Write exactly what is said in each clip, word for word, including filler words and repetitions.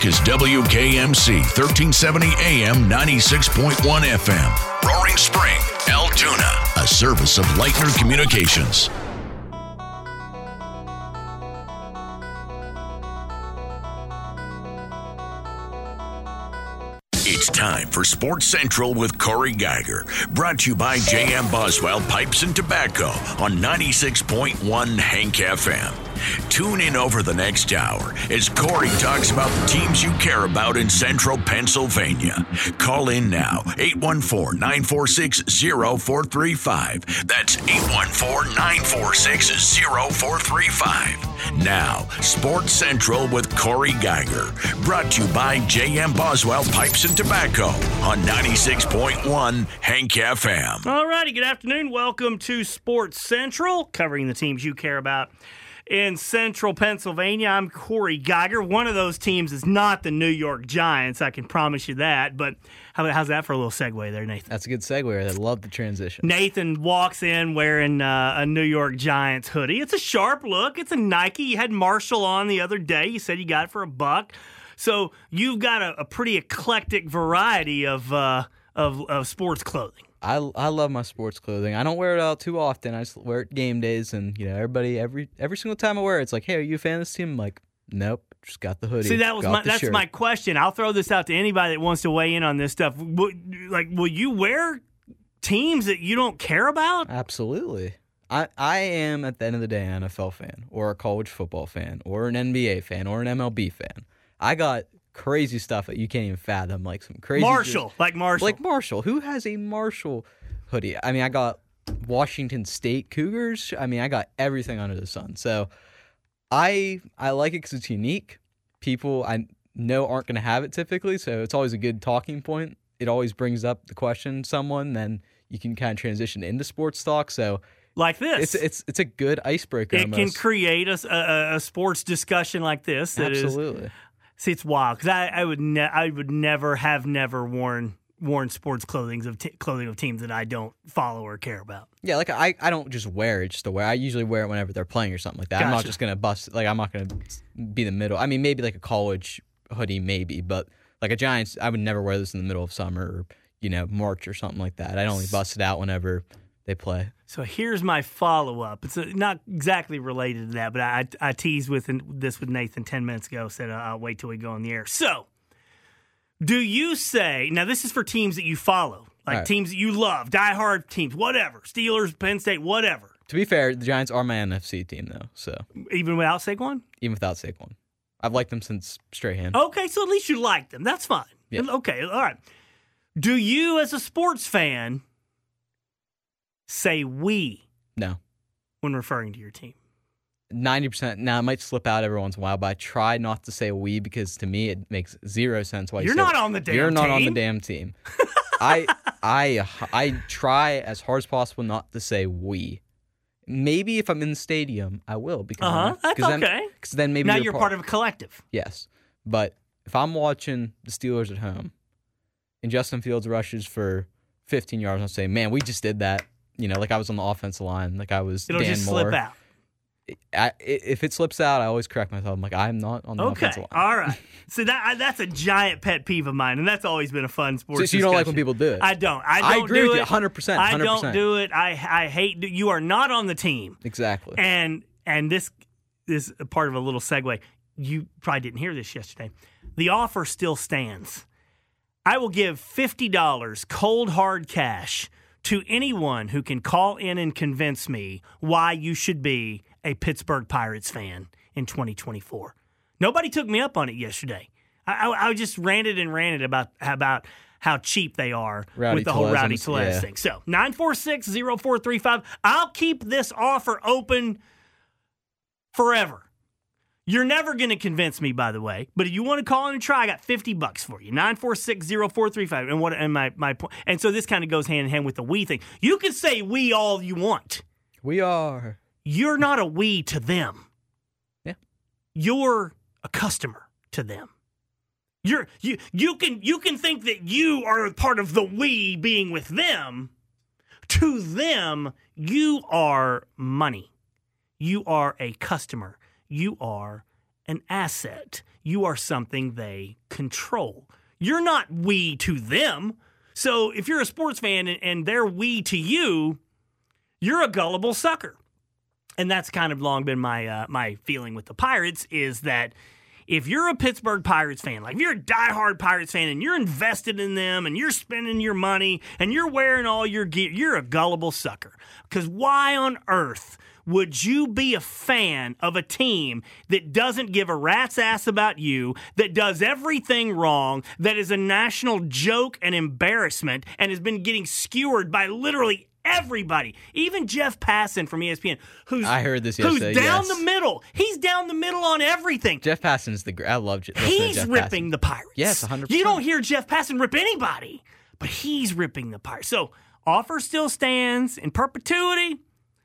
Talk is W K M C, thirteen seventy A M, ninety-six point one F M. Roaring Spring, Altoona, a service of Leitner Communications. It's time for Sports Central with Corey Geiger. Brought to you by J M Boswell Pipes and Tobacco on ninety-six point one Hank F M. Tune in over the next hour as Corey talks about the teams you care about in Central Pennsylvania. Call in now, eight one four, nine four six, zero four three five. That's eight one four, nine four six, zero four three five. Now, Sports Central with Corey Geiger. Brought to you by J M Boswell Pipes and Tobacco on ninety-six point one Hank F M. All righty, good afternoon. Welcome to Sports Central, covering the teams you care about in Central Pennsylvania. I'm Corey Geiger. One of those teams is not the New York Giants, I can promise you that. But how, how's that for a little segue there, Nathan? That's a good segue. I love the transition. Nathan walks in wearing uh, a New York Giants hoodie. It's a sharp look. It's a Nike. You had Marshall on the other day. You said you got it for a buck. So you've got a, a pretty eclectic variety of, uh, of of sports clothing. I, I love my sports clothing. I don't wear it out too often. I just wear it game days, and you know, everybody every every single time I wear it, it's like, hey, are you a fan of this team? I'm like, nope, just got the hoodie. See, that was my, that's shirt. my question. I'll throw this out to anybody that wants to weigh in on this stuff. Will, like, will you wear teams that you don't care about? Absolutely. I, I am, at the end of the day, an N F L fan, or a college football fan, or an N B A fan, or an M L B fan. I got crazy stuff that you can't even fathom, like some crazy Marshall, just, like Marshall, like Marshall. Who has a Marshall hoodie? I mean, I got Washington State Cougars. I mean, I got everything under the sun. So I I like it because it's unique. People I know aren't going to have it typically, so it's always a good talking point. It always brings up the question to someone, then you can kind of transition into sports talk. So like this, it's it's it's a good icebreaker. It almost. can create a, a, a sports discussion like this. That Absolutely. Is, See, it's wild because I, I would ne- I would never have never worn worn sports clothing of t- clothing of teams that I don't follow or care about. Yeah, like I, I don't just wear it just to wear. I usually wear it whenever they're playing or something like that. Gotcha. I'm not just gonna bust like I'm not gonna be in the middle. I mean, maybe like a college hoodie, maybe, but like a Giants, I would never wear this in the middle of summer or you know March or something like that. I'd only bust it out whenever they play. So here's my follow-up. It's not exactly related to that, but I, I teased with this with Nathan ten minutes ago, said I'll wait till we go on the air. So do you say, now this is for teams that you follow, like right. teams that you love, diehard teams, whatever, Steelers, Penn State, whatever. To be fair, the Giants are my N F C team, though. So even without Saquon? Even without Saquon. I've liked them since Strahan. Okay, so at least you like them. That's fine. Yeah. Okay, all right. Do you, as a sports fan, say we no when referring to your team? ninety percent. Now, it might slip out every once in a while, but I try not to say we because to me it makes zero sense why you You're say not on the damn You're team. not on the damn team. I I I try as hard as possible not to say we. Maybe if I'm in the stadium, I will because uh-huh. That's then, okay. Because then maybe now you're, you're part, part of a collective. Yes, but if I'm watching the Steelers at home and Justin Fields rushes for fifteen yards, I'll say, man, we just did that. You know, like I was on the offensive line, like I was It'll Dan just Moore. slip out. I, if it slips out, I always correct myself. I'm like, I'm not on the okay. offensive line. All right. So that that's a giant pet peeve of mine, and that's always been a fun sports So, so you don't like when people do it? I don't. I don't I agree do with it. you one hundred percent. one hundred percent. I don't do it. I I hate. You are not on the team. Exactly. And and this is a part of a little segue. You probably didn't hear this yesterday. The offer still stands. I will give fifty dollars cold hard cash to anyone who can call in and convince me why you should be a Pittsburgh Pirates fan in twenty twenty-four. Nobody took me up on it yesterday. I, I, I just ranted and ranted about about how cheap they are Rowdy with the whole Rowdy Tellez Tellez yeah. thing. So nine four six, zero four three five. I'll keep this offer open forever. You're never going to convince me, by the way. But if you want to call in and try, I got fifty bucks for you. nine four six, zero four three five. And what and my my point. And so this kind of goes hand in hand with the we thing. You can say we all you want. We are. You're not a we to them. Yeah. You're a customer to them. You're you you can you can think that you are part of the we being with them. To them, you are money. You are a customer. You are an asset. you are something they control. You're not we to them. So if you're a sports fan and, and they're we to you, you're a gullible sucker. And that's kind of long been my uh, my feeling with the Pirates is that if you're a Pittsburgh Pirates fan, like if you're a diehard Pirates fan and you're invested in them and you're spending your money and you're wearing all your gear, you're a gullible sucker. Because why on earth would you be a fan of a team that doesn't give a rat's ass about you, that does everything wrong, that is a national joke and embarrassment, and has been getting skewered by literally everybody, even Jeff Passan from E S P N, who's I heard this who's yesterday, down yes. the middle. He's down the middle on everything. Jeff Passan's the gr- I love Je- He's Jeff ripping Passan. the Pirates. Yes, one hundred percent. You don't hear Jeff Passan rip anybody, but he's ripping the Pirates. So offer still stands in perpetuity.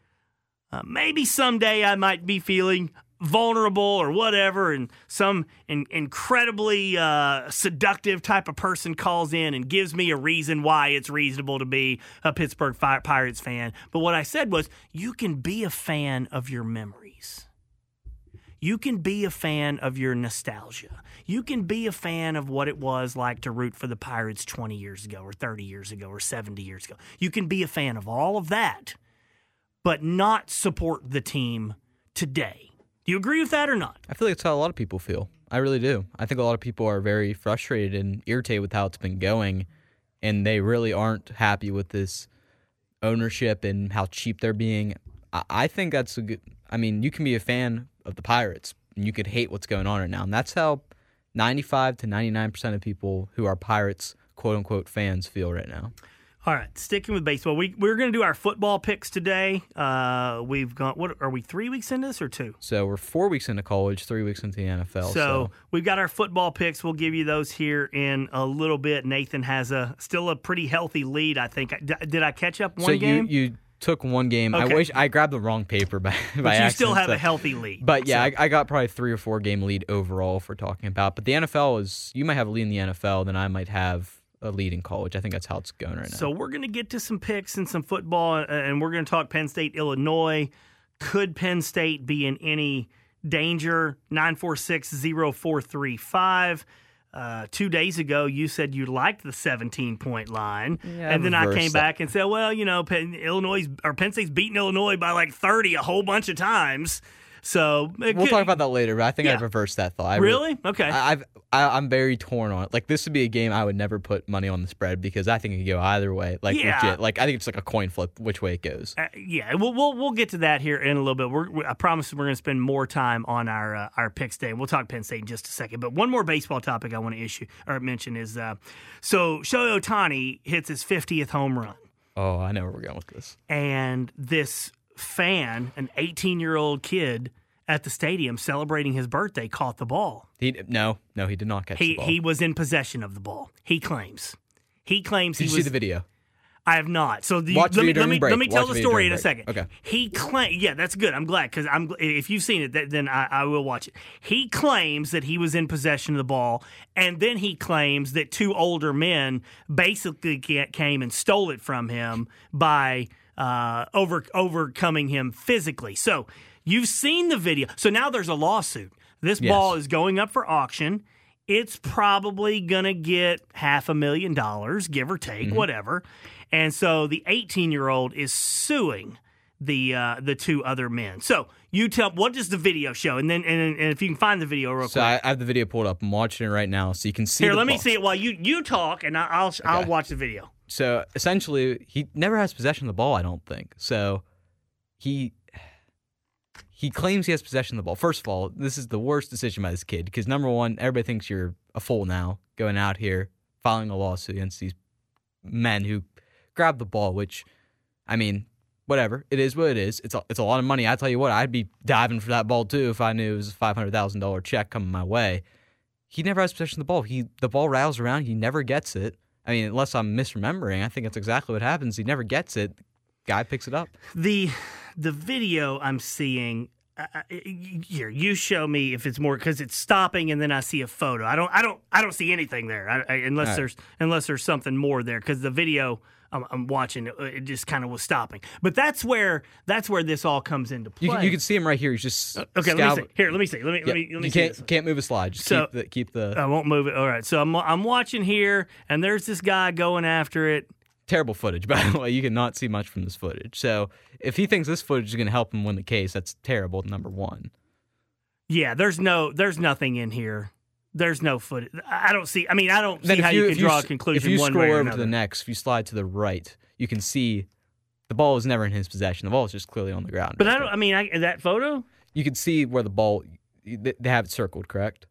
Uh, maybe someday I might be feeling vulnerable or whatever, and some in, incredibly uh, seductive type of person calls in and gives me a reason why it's reasonable to be a Pittsburgh Fi- Pirates fan. But what I said was, you can be a fan of your memories. You can be a fan of your nostalgia. You can be a fan of what it was like to root for the Pirates twenty years ago or thirty years ago or seventy years ago. You can be a fan of all of that, but not support the team today. Do you agree with that or not? I feel like it's how a lot of people feel. I really do. I think a lot of people are very frustrated and irritated with how it's been going, and they really aren't happy with this ownership and how cheap they're being. I, I think that's a good. I mean, you can be a fan of the Pirates, and you could hate what's going on right now, and that's how ninety-five to ninety-nine percent of people who are Pirates, quote unquote, fans feel right now. All right, sticking with baseball, we we're going to do our football picks today. Uh, we've gone. What are we? Three weeks into this or two? So we're four weeks into college, three weeks into the N F L. So, So, we've got our football picks. We'll give you those here in a little bit. Nathan has a still a pretty healthy lead, I think. D- did I catch up one so game? you you took one game. Okay. I wish I grabbed the wrong paper by by but you accident, still have so- a healthy lead. But yeah, So- I, I got probably three or four game lead overall if we're talking about. But the N F L is, you might have a lead in the N F L, then I might have a lead in college. I think that's how it's going right now. So we're going to get to some picks and some football, uh, and we're going to talk Penn State, Illinois. Could Penn State be in any danger? nine four six, zero four three five. Uh, two days ago, you said you liked the seventeen-point line, Yeah, and then I reverse came that. back and said, well, you know, Penn, Illinois or Penn State's beaten Illinois by like thirty a whole bunch of times. So it we'll could- talk about that later, but I think Yeah. I've reversed that thought. I Really? Okay. I, I've I, I'm very torn on it. Like, this would be a game I would never put money on the spread because I think it could go either way. Like Yeah. legit. Like, I think it's like a coin flip which way it goes. Uh, yeah, we'll, we'll we'll get to that here in a little bit. We're, we, I promise we're going to spend more time on our uh, our picks day. We'll talk Penn State in just a second. But one more baseball topic I want to issue or mention is uh, so Shohei Ohtani hits his fiftieth home run, Oh, I know where we're going with this. and this fan, an eighteen-year-old kid at the stadium celebrating his birthday, caught the ball. He no, no, he did not catch He the ball. he was in possession of the ball. He claims. He claims did he you was. see the video? I have not. So the, Watch let, me, video let, me, during break. let me tell Watch the video story in during a break. second. Okay. He claims, yeah, that's good. I'm glad because I'm if you've seen it, th- then I, I will watch it. He claims that he was in possession of the ball, and then he claims that two older men basically ca- came and stole it from him by uh, over overcoming him physically. So you've seen the video. So now there's a lawsuit. This Yes. ball is going up for auction. It's probably going to get half a million dollars, give or take, Mm-hmm. whatever. And so the eighteen-year-old is suing the uh, the two other men. So you tell, what does the video show? And then and, and if you can find the video real So quick. I, I have the video pulled up. I'm watching it right now, so you can see. Here, the let me ball. see it while you, you talk, and I- I'll I'll Okay. watch the video. So essentially, he never has possession of the ball. I don't think so. He he claims he has possession of the ball. First of all, this is the worst decision by this kid because number one, everybody thinks you're a fool now going out here filing a lawsuit against these men who grabbed the ball. Which, I mean, whatever. It is what it is. It's a, it's a lot of money. I tell you what, I'd be diving for that ball too if I knew it was a five hundred thousand dollar check coming my way. He never has possession of the ball. He the ball rattles around. He never gets it. I mean, unless I'm misremembering, I think that's exactly what happens. He never gets it. Guy picks it up. The the video I'm seeing uh, here, you show me if it's more because it's stopping and then I see a photo. I don't I don't I don't see anything there I, I, unless All right. there's unless there's something more there because the video I'm, I'm watching it. It just kind of was stopping. But that's where that's where this all comes into play. You can, you can see him right here. He's just okay. Let me see. Here, let me see. Let me yeah, let me let me you see can't this. can't move a slide. Just So- keep the keep the I won't move it. All right. So I'm I'm watching here, and there's this guy going after it. terrible footage. By the way, you cannot see much from this footage. So if he thinks this footage is going to help him win the case, that's terrible. Number one. Yeah, there's no, there's nothing in here. There's no footage. I don't see. I mean, I don't see Then how if you, you, can if you draw s- a conclusion. If you one scroll way or over another. to the next, if you slide to the right, you can see the ball is never in his possession. The ball is just clearly on the ground. But right I don't. there. I mean, I, that photo. You can see where the ball. They they have it circled, correct?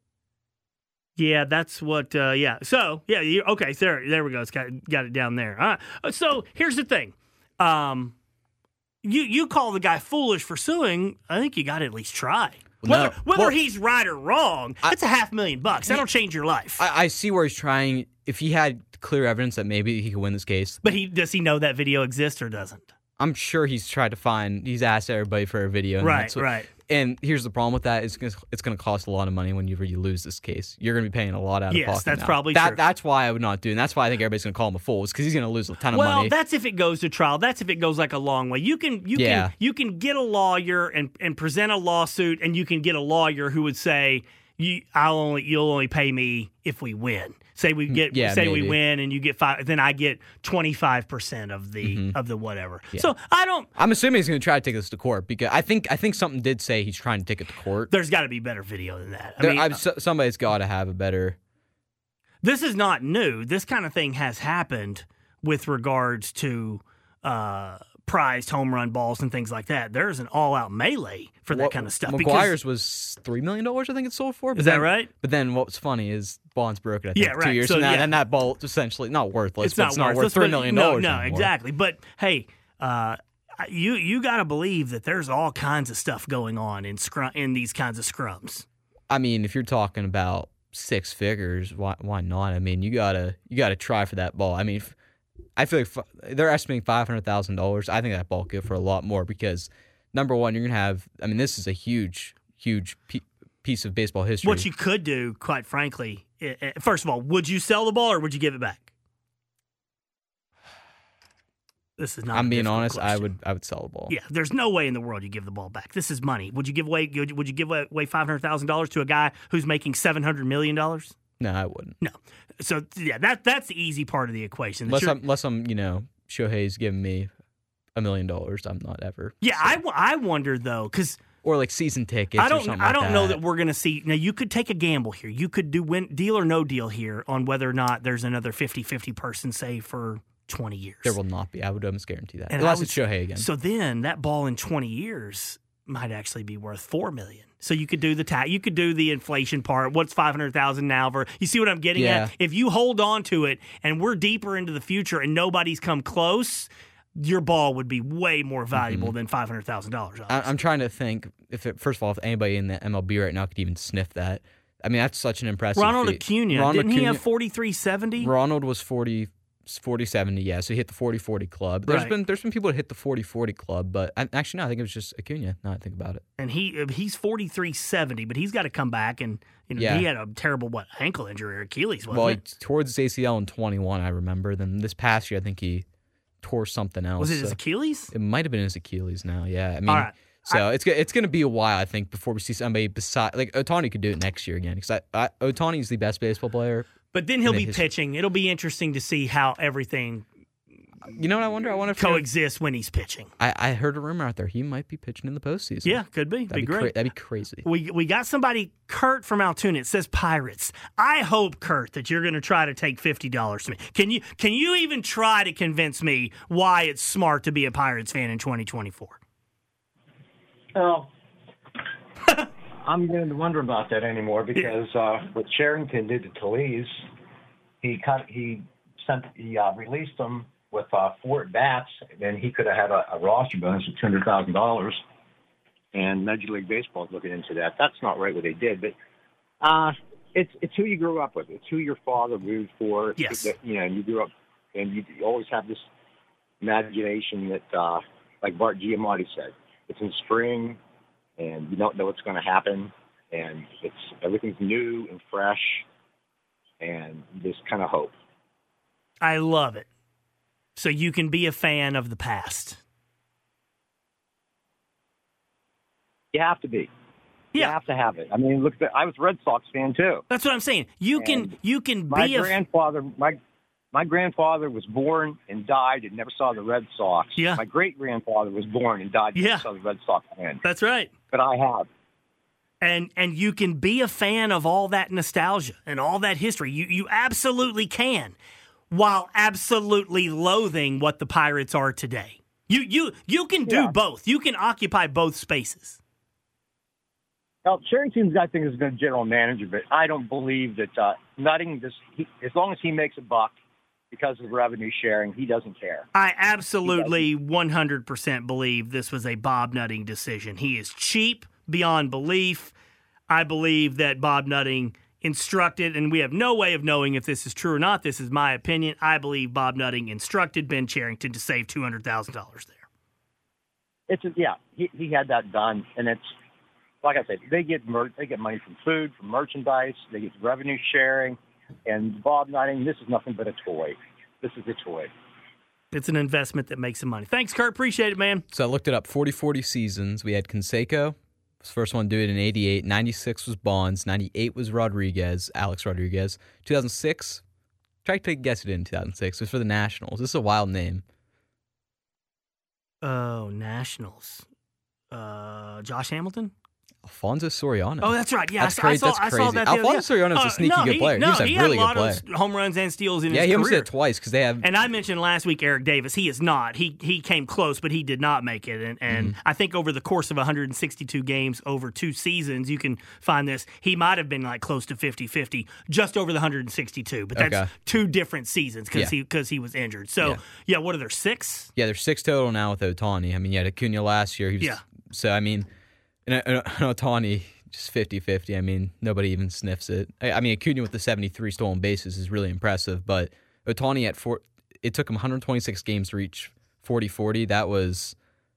Yeah, that's what. Uh, yeah. So yeah. You, okay. So there, there we go. It's got got it down there. All right. So here's the thing. Um, you you call the guy foolish for suing. I think you got to at least try. Well, Whether, no. whether Well- he's right or wrong, I- it's a half million bucks. That'll change your life. I, I see where he's trying. If he had clear evidence that maybe he could win this case, but he does he know that video exists or doesn't? I'm sure he's tried to find. He's asked everybody for a video. And Right, that's what- right. And here's the problem with that: is gonna, it's going to cost a lot of money whenever you lose this case. You're going to be paying a lot out Yes, of pocket. that's now. probably that, true. That's why I would not do, and that's why I think everybody's going to call him a fool. Is because he's going to lose a ton of Well, money. that's if it goes to trial. That's if it goes like a long way. You can you Yeah. can you can get a lawyer and, and present a lawsuit, and you can get a lawyer who would say, "You, I'll only you'll only pay me if we win." Say we get Yeah, say we maybe. win, and you get five, then I get twenty five percent of the Mm-hmm. of the whatever. So I don't. I'm assuming he's going to try to take this to court because I think I think something did say he's trying to take it to court. There's got to be better video than that. I There- mean, I've- so- somebody's got to have a better. this is not new. This kind of thing has happened with regards to uh, prized home run balls and things like that. There's an all out melee for that What- kind of stuff. because- McGuire's was three million dollars, I think it sold for. But Is that then- right? But then what was funny is Bonds broke it. I think, Yeah, two right. years So, from now, yeah. and that ball essentially not worthless. it's but not, it's not worth, worth let's three put- million no, dollars. no, anymore. exactly. But hey, uh, you you got to believe that there's all kinds of stuff going on in scrum in these kinds of scrums. I mean, if you're talking about six figures, why why not? I mean, you gotta you gotta try for that ball. I mean, if, I feel like f- they're estimating five hundred thousand dollars. I think that ball could go for a lot more because number one, you're gonna have. I mean, this is a huge, huge pe- piece of baseball history. What you could do, quite frankly, i- i- first of all, would you sell the ball or would you give it back? This is not. I'm a being difficult honest. I question. would I would sell the ball. Yeah, there's no way in the world you give the ball back. This is money. Would you give away? Would you give away five hundred thousand dollars to a guy who's making seven hundred million dollars? No, I wouldn't. No. So yeah, that that's the easy part of the equation. That Unless you're- I'm unless I'm you know Shohei's giving me a million dollars. I'm not ever. yeah, I, w- I wonder though, because Or like season tickets. I or don't something I like don't know that we're gonna see. Now you could take a gamble here. You could do win, deal or no deal here on whether or not there's another fifty-fifty person say for twenty years. There will not be. I would almost guarantee that. And Unless I would it's Shohei again. So then that ball in twenty years might actually be worth four million. So you could do the ta- you could do the inflation part. What's five hundred thousand now? For you see what I'm getting Yeah. at? If you hold on to it and we're deeper into the future and nobody's come close, your ball would be way more valuable than five hundred thousand dollars. I, I'm trying to think if it, first of all, if anybody in the M L B right now could even sniff that. I mean, that's such an impressive. Ronald feat. Acuna Ronald didn't he Acuna- have forty-three seventy? Ronald was forty, forty seventy, yeah. So he hit the forty forty club. There's Right. been there's been people that hit the forty forty club, but I, actually no, I think it was just Acuna. Now I think about it. And he he's forty-three seventy, but he's got to come back and you know Yeah. he had a terrible what ankle injury or Achilles wasn't Well, he it? tore his A C L in twenty-one, I remember. Then this past year, I think he tore something else. Was it his so- Achilles? It might have been his Achilles now. Yeah, I mean, All right. so it's go- it's going to be a while, I think, before we see somebody beside like Ohtani could do it next year again because I, I, Ohtani's the best baseball player. But then he'll in the be history. pitching. It'll be interesting to see how everything You know what I wonder? I wonder if coexists when he's pitching. I, I heard a rumor out there he might be pitching in the postseason. Yeah, could be. that'd be be, great. cra- that'd be crazy. We we got somebody, Kurt from Altoona. It says Pirates. I hope, Kurt, that you're going to try to take fifty dollars to me. Can you can you even try to convince me why it's smart to be a Pirates fan in twenty twenty-four? Oh, I'm beginning to wonder about that anymore because uh, what Sherrington did to Talese, he cut, he sent, he uh, released them with uh, four at bats, and he could have had a, a roster bonus of two hundred thousand dollars. And Major League Baseball is looking into that. That's not right what they did, but uh, it's it's who you grew up with. It's who your father rooted for. Yes. That, you know, and you grew up, and you, you always have this imagination that, uh, like Bart Giamatti said, it's in spring, and you don't know what's going to happen, and it's everything's new and fresh, and you just kind of hope. I love it. so you can be a fan of the past. You have to be. You Yeah. have to have it. I mean, look, I was a Red Sox fan too. That's what I'm saying. You can And you can My be a grandfather, my my grandfather was born and died and never saw the Red Sox. Yeah. My great grandfather was born and died and Yeah. never saw the Red Sox win. That's right. But I have. And and you can be a fan of all that nostalgia and all that history. You you absolutely can, while absolutely loathing what the Pirates are today. You you you can do Yeah. both. You can occupy both spaces. Well, Sherrington's, I think, is a good general manager, but I don't believe that uh, Nutting, this, he, as long as he makes a buck because of revenue sharing, he doesn't care. I absolutely one hundred percent believe this was a Bob Nutting decision. He is cheap beyond belief. I believe that Bob Nutting instructed, and we have no way of knowing if this is true or not. This is my opinion. I believe Bob Nutting instructed Ben Cherington to save two hundred thousand dollars there. It's a, yeah, he, he had that done, and it's like I said, they get mer- they get money from food, from merchandise, they get revenue sharing, and Bob Nutting, this is nothing but a toy. This is a toy. It's an investment that makes some money. Thanks, Kurt. Appreciate it, man. So I looked it up, forty forty seasons. We had Canseco, was the first one to do it in eighty-eight. ninety-six was Bonds. ninety-eight was Rodriguez, Alex Rodriguez. two thousand six, try to take a guess it in two thousand six. It was for the Nationals. This is a wild name. Oh, Nationals. Uh, Josh Hamilton? Alfonso Soriano. Oh, that's right. Yeah, That's I, crazy. I saw, That's I saw crazy. that. the other Alfonso day. Soriano's a Uh, sneaky no, good he, player. He No, was a he really had a lot good of home runs and steals in yeah, his he almost career. did it twice because they have. And I mentioned last week Eric Davis. He is not. He he came close, but he did not make it. And, and Mm-hmm. I think over the course of one hundred sixty-two games over two seasons, you can find this. He might have been like close to fifty-fifty just over the one hundred sixty-two. But that's Okay. two different seasons because Yeah. he because he was injured. So, yeah. Yeah. what are there, six? Yeah, there's six total now with Ohtani. I mean, you had Acuna last year. He was, Yeah. So, I mean, and, and Ohtani, just fifty-fifty. I mean, nobody even sniffs it. I, I mean, Acuna with the seventy-three stolen bases is really impressive, but Ohtani at four, it took him one hundred twenty-six games to reach forty forty. That was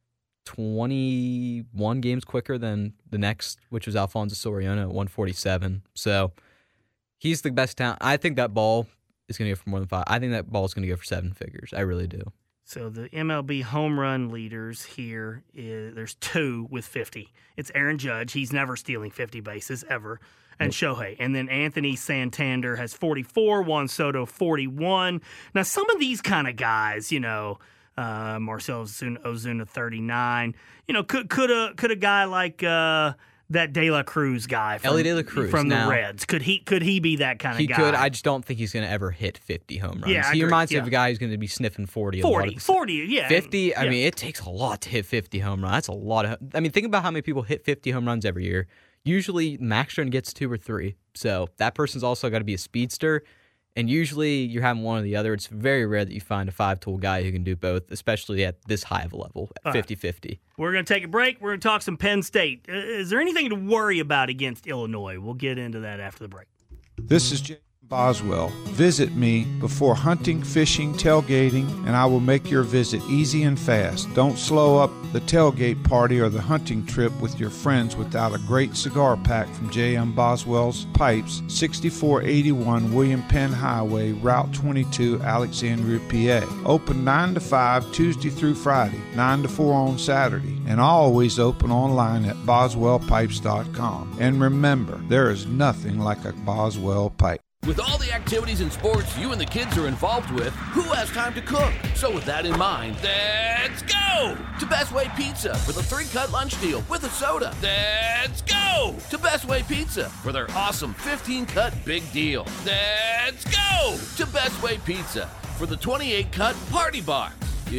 twenty-one games quicker than the next, which was Alfonso Soriano at one forty-seven. So, he's the best talent. I think that ball is going to go for more than five. I think that ball is going to go for seven figures. I really do. So the M L B home run leaders here, is, there's two with fifty. It's Aaron Judge. He's never stealing fifty bases, ever. And Shohei. And then Anthony Santander has forty-four, Juan Soto forty-one. Now, some of these kind of guys, you know, uh, Marcell Ozuna, Ozuna thirty-nine. You know, could could a could a guy like uh, that De La Cruz guy from, Ellie De La Cruz, from the now- Reds, could he could he be that kind of He guy? could. I just don't think he's going to ever hit fifty home runs. Yeah, I he agree. reminds me Yeah. of a guy who's going to be sniffing forty. a lot forty, of the- forty, yeah. fifty, I Yeah. mean, it takes a lot to hit fifty home runs. That's a lot of. I mean, think about how many people hit fifty home runs every year. Usually, max run gets two or three. So that person's also got to be a speedster. And usually, you're having one or the other. It's very rare that you find a five-tool guy who can do both, especially at this high of a level, at fifty-fifty. We're going to take a break. We're going to talk some Penn State. Uh, Is there anything to worry about against Illinois? We'll get into that after the break. This is Jay Boswell. Visit me before hunting, fishing, tailgating, and I will make your visit easy and fast. Don't slow up the tailgate party or the hunting trip with your friends without a great cigar pack from J M Boswell's Pipes, sixty-four eighty-one William Penn Highway, Route twenty-two, Alexandria, P A. Open nine to five Tuesday through Friday, nine to four on Saturday, and always open online at boswell pipes dot com. And remember, there is nothing like a Boswell pipe. With all the activities and sports you and the kids are involved with, who has time to cook? So with that in mind, let's go to Best Way Pizza for the three-cut lunch deal with a soda. Let's go to Best Way Pizza for their awesome fifteen-cut big deal. Let's go to Best Way Pizza for the twenty-eight cut party box.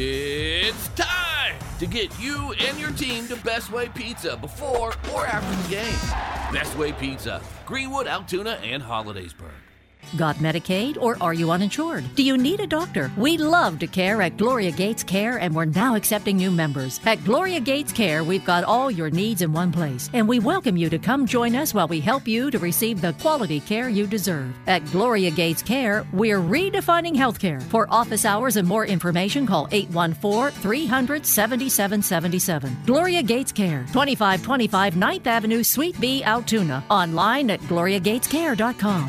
It's time to get you and your team to Best Way Pizza before or after the game. Best Way Pizza, Greenwood, Altoona, and Hollidaysburg. Got Medicaid or are you uninsured? Do you need a doctor? We love to care at Gloria Gates Care, and we're now accepting new members. At Gloria Gates Care, we've got all your needs in one place, and we welcome you to come join us while we help you to receive the quality care you deserve. At Gloria Gates Care, we're redefining healthcare. For office hours and more information, call eight one four, three hundred, seventy-seven seventy-seven. Gloria Gates Care, twenty-five twenty-five ninth Avenue, Suite B, Altoona. Online at gloria gates care dot com.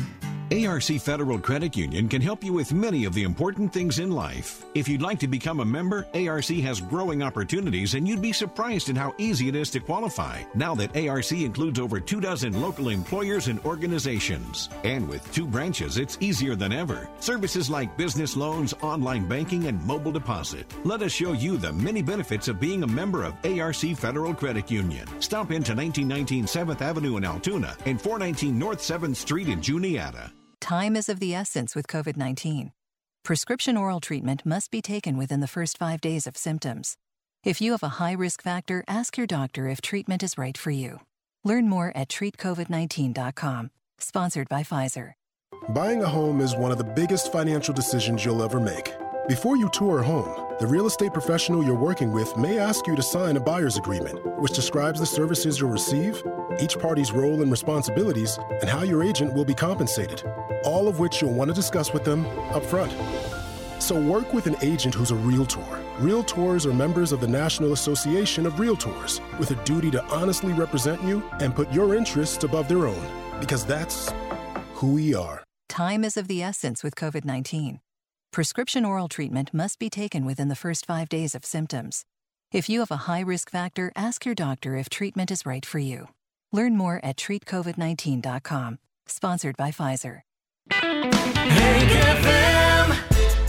A R C Federal Credit Union can help you with many of the important things in life. If you'd like to become a member, A R C has growing opportunities, and you'd be surprised at how easy it is to qualify, now that A R C includes over two dozen local employers and organizations. And with two branches, it's easier than ever. Services like business loans, online banking, and mobile deposit. Let us show you the many benefits of being a member of A R C Federal Credit Union. Stop into nineteen nineteen seventh Avenue in Altoona and four nineteen North seventh Street in Juniata. Time is of the essence with COVID nineteen. Prescription oral treatment must be taken within the first five days of symptoms. If you have a high risk factor, ask your doctor if treatment is right for you. Learn more at treat covid nineteen dot com. Sponsored by Pfizer. Buying a home is one of the biggest financial decisions you'll ever make. Before you tour a home, the real estate professional you're working with may ask you to sign a buyer's agreement, which describes the services you'll receive, each party's role and responsibilities, and how your agent will be compensated, all of which you'll want to discuss with them up front. So work with an agent who's a Realtor. Realtors are members of the National Association of Realtors with a duty to honestly represent you and put your interests above their own, because that's who we are. Time is of the essence with COVID nineteen. Prescription oral treatment must be taken within the first five days of symptoms. If you have a high risk factor, ask your doctor if treatment is right for you. Learn more at treat covid nineteen dot com. Sponsored by Pfizer. Hank F M.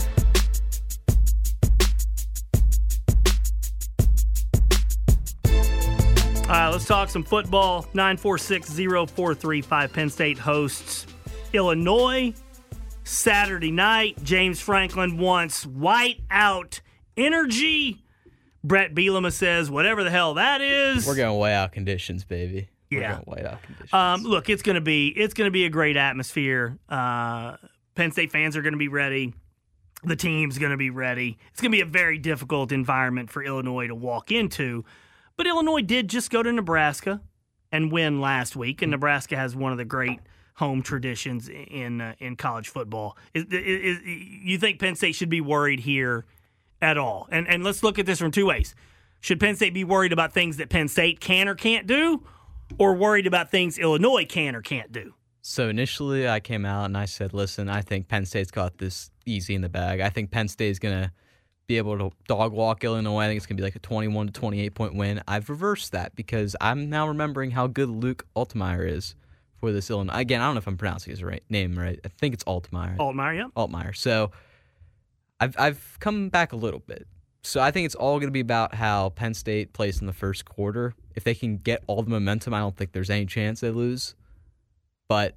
All right, let's talk some football. nine four six, zero four three five. Penn State hosts Illinois Saturday night. James Franklin wants white out energy. Brett Bielema says whatever the hell that is. We're going way out conditions, baby. We're Yeah. going way out conditions. Um, look, it's gonna be it's gonna be a great atmosphere. Uh, Penn State fans are gonna be ready. The team's gonna be ready. It's gonna be a very difficult environment for Illinois to walk into. But Illinois did just go to Nebraska and win last week, and Nebraska has one of the great home traditions in uh, in college football. Is, is, is, you think Penn State should be worried here at all? And and let's look at this from two ways. Should Penn State be worried about things that Penn State can or can't do, or worried about things Illinois can or can't do? So initially I came out and I said, listen, I think Penn State's got this easy in the bag. I think Penn State's going to be able to dog walk Illinois. I think it's going to be like a twenty-one to twenty-eight point win. I've reversed that because I'm now remembering how good Luke Altmaier is for this Illinois. Again, I don't know if I'm pronouncing his right name right. I think it's Altmaier. Altmaier, yeah. Altmaier. So I've I've come back a little bit. So I think it's all going to be about how Penn State plays in the first quarter. If they can get all the momentum, I don't think there's any chance they lose. But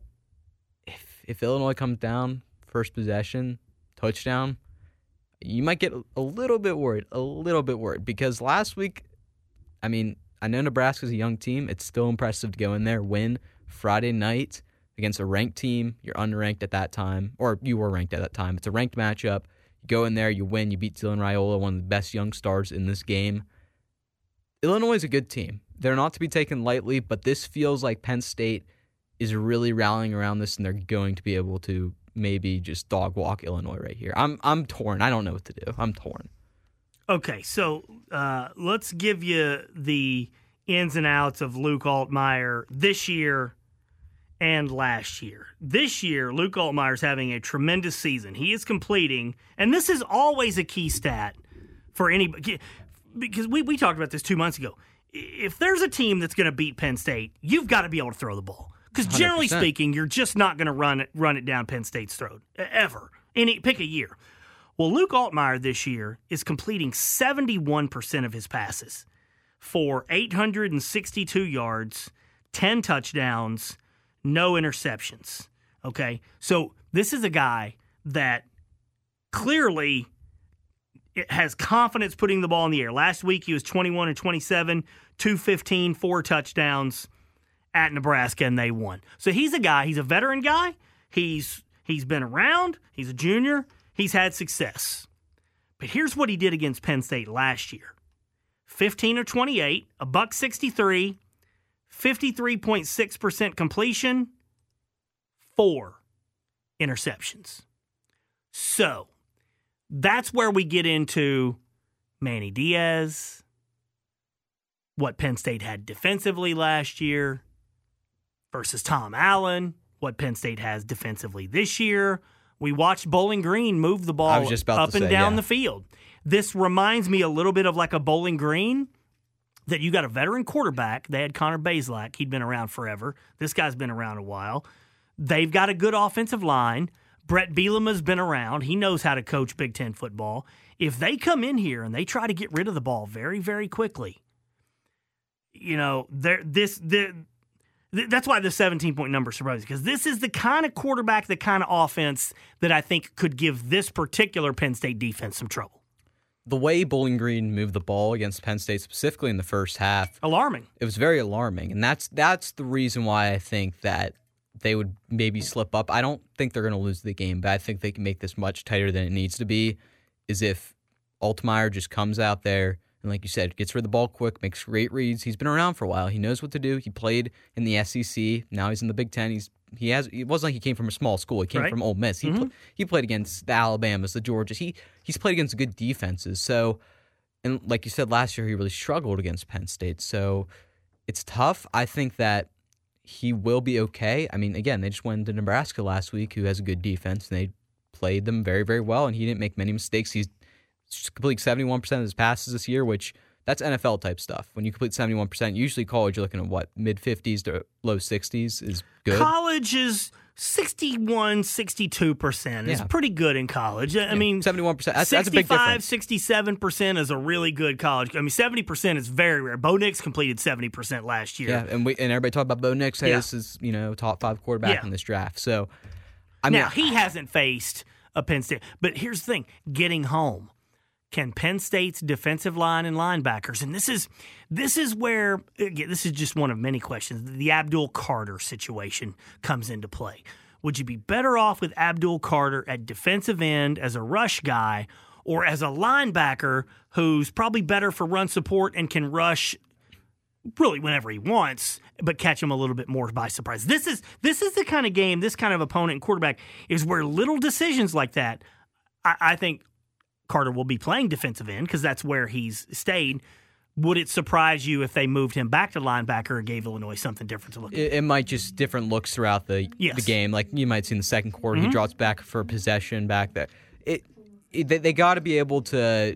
if if Illinois comes down, first possession, touchdown, you might get a little bit worried, a little bit worried. Because last week, I mean, I know Nebraska's a young team. It's still impressive to go in there, win Friday night against a ranked team. You're unranked at that time, or you were ranked at that time. It's a ranked matchup. You go in there, you win, you beat Dylan Raiola, one of the best young stars in this game. Illinois is a good team. They're not to be taken lightly, but this feels like Penn State is really rallying around this, and they're going to be able to maybe just dog walk Illinois right here. I'm I'm torn. I don't know what to do. I'm torn. Okay, so uh, let's give you the ins and outs of Luke Altmaier this year and last year. This year, Luke Altmaier is having a tremendous season. He is completing, and this is always a key stat for anybody, because we, we talked about this two months ago. If there's a team that's going to beat Penn State, you've got to be able to throw the ball. Because generally speaking, you're just not going to run it, run it down Penn State's throat, ever. Any pick a year. Well, Luke Altmaier this year is completing seventy-one percent of his passes for eight hundred sixty-two yards, ten touchdowns, no interceptions. Okay? So this is a guy that clearly has confidence putting the ball in the air. Last week he was twenty-one and twenty-seven, two fifteen, four touchdowns at Nebraska, and they won. So he's a guy, he's a veteran guy. He's he's been around. He's a junior. He's had success. But here's what he did against Penn State last year. fifteen or twenty-eight, a buck sixty-three, fifty-three point six percent completion, four interceptions. So that's where we get into Manny Diaz, what Penn State had defensively last year versus Tom Allen, what Penn State has defensively. This year, we watched Bowling Green move the ball I was just about up to and say, down yeah. the field. This reminds me a little bit of like a Bowling Green, that you got a veteran quarterback. They had Connor Bazelak. He'd been around forever. This guy's been around a while. They've got a good offensive line. Brett Bielema's been around. He knows how to coach Big Ten football. If they come in here and they try to get rid of the ball very, very quickly, you know, they're, this, they're, that's why the seventeen-point number surprises, because this is the kind of quarterback, the kind of offense that I think could give this particular Penn State defense some trouble. The way Bowling Green moved the ball against Penn State, specifically in the first half, alarming. It was very alarming, and that's that's the reason why I think that they would maybe slip up. I don't think they're going to lose the game, but I think they can make this much tighter than it needs to be, is if Altmaier just comes out there and, like you said, gets rid of the ball quick, makes great reads. He's been around for a while. He knows what to do. He played in the S E C. Now he's in the Big Ten. He's he has. It wasn't like he came from a small school. He came right. from Ole Miss. He mm-hmm. pl- he played against the Alabamas, the Georgias. He he's played against good defenses. So, and like you said last year, he really struggled against Penn State. So it's tough. I think that he will be okay. I mean, again, they just went to Nebraska last week, who has a good defense, and they played them very, very well, and he didn't make many mistakes. He's completed seventy-one percent of his passes this year, which that's N F L type stuff. When you complete seventy-one percent, usually college, you're looking at what, mid-fifties to low sixties is good. College is sixty-one, sixty-two percent. It's Yeah. pretty good in college. I Yeah, mean, seventy-one percent. That's, that's a big sixty-five, difference. sixty-seven percent is a really good college. I mean, seventy percent is very rare. Bo Nix completed seventy percent last year. Yeah, and we and everybody talked about Bo Nix. Hey, Yeah. this is, you know, top five quarterback Yeah. in this draft. So, I mean, now, he hasn't faced a Penn State. But here's the thing, getting home. Can Penn State's defensive line and linebackers, and this is this is where, again, this is just one of many questions, the Abdul Carter situation comes into play. Would you be better off with Abdul Carter at defensive end as a rush guy, or as a linebacker who's probably better for run support and can rush really whenever he wants, but catch him a little bit more by surprise? This is this is the kind of game, this kind of opponent and quarterback is where little decisions like that, I, I think Carter will be playing defensive end because that's where he's stayed. Would it surprise you if they moved him back to linebacker or gave Illinois something different to look at? It, it might just different looks throughout the Yes. the game. Like you might see in the second quarter, Mm-hmm. he drops back for possession back there. It, it they, they got to be able to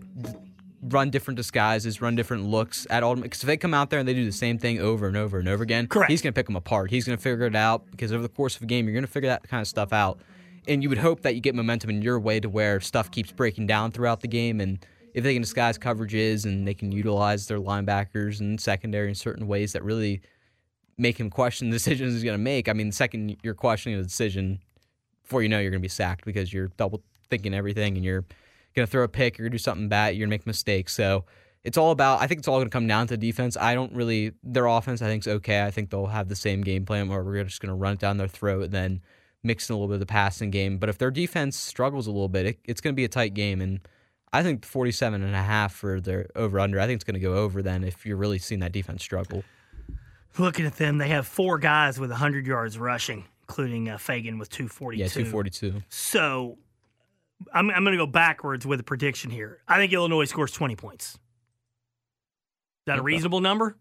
run different disguises, run different looks at all. Because if they come out there and they do the same thing over and over and over again, Correct. he's going to pick them apart. He's going to figure it out because over the course of a game, you're going to figure that kind of stuff out. And you would hope that you get momentum in your way to where stuff keeps breaking down throughout the game. And if they can disguise coverages and they can utilize their linebackers and secondary in certain ways that really make him question the decisions he's going to make. I mean, the second you're questioning a decision, before you know you're going to be sacked because you're double thinking everything and you're going to throw a pick, you're going to do something bad, you're going to make mistakes. So it's all about, I think it's all going to come down to defense. I don't really, their offense I think is okay. I think they'll have the same game plan where we're just going to run it down their throat and then mix in a little bit of the passing game. But if their defense struggles a little bit, it, it's going to be a tight game. And I think forty-seven and a half for their over-under, I think it's going to go over then if you're really seeing that defense struggle. Looking at them, they have four guys with one hundred yards rushing, including uh, Fagan with two forty-two. Yeah, two forty-two. So I'm, I'm going to go backwards with a prediction here. I think Illinois scores twenty points. Is that a reasonable number?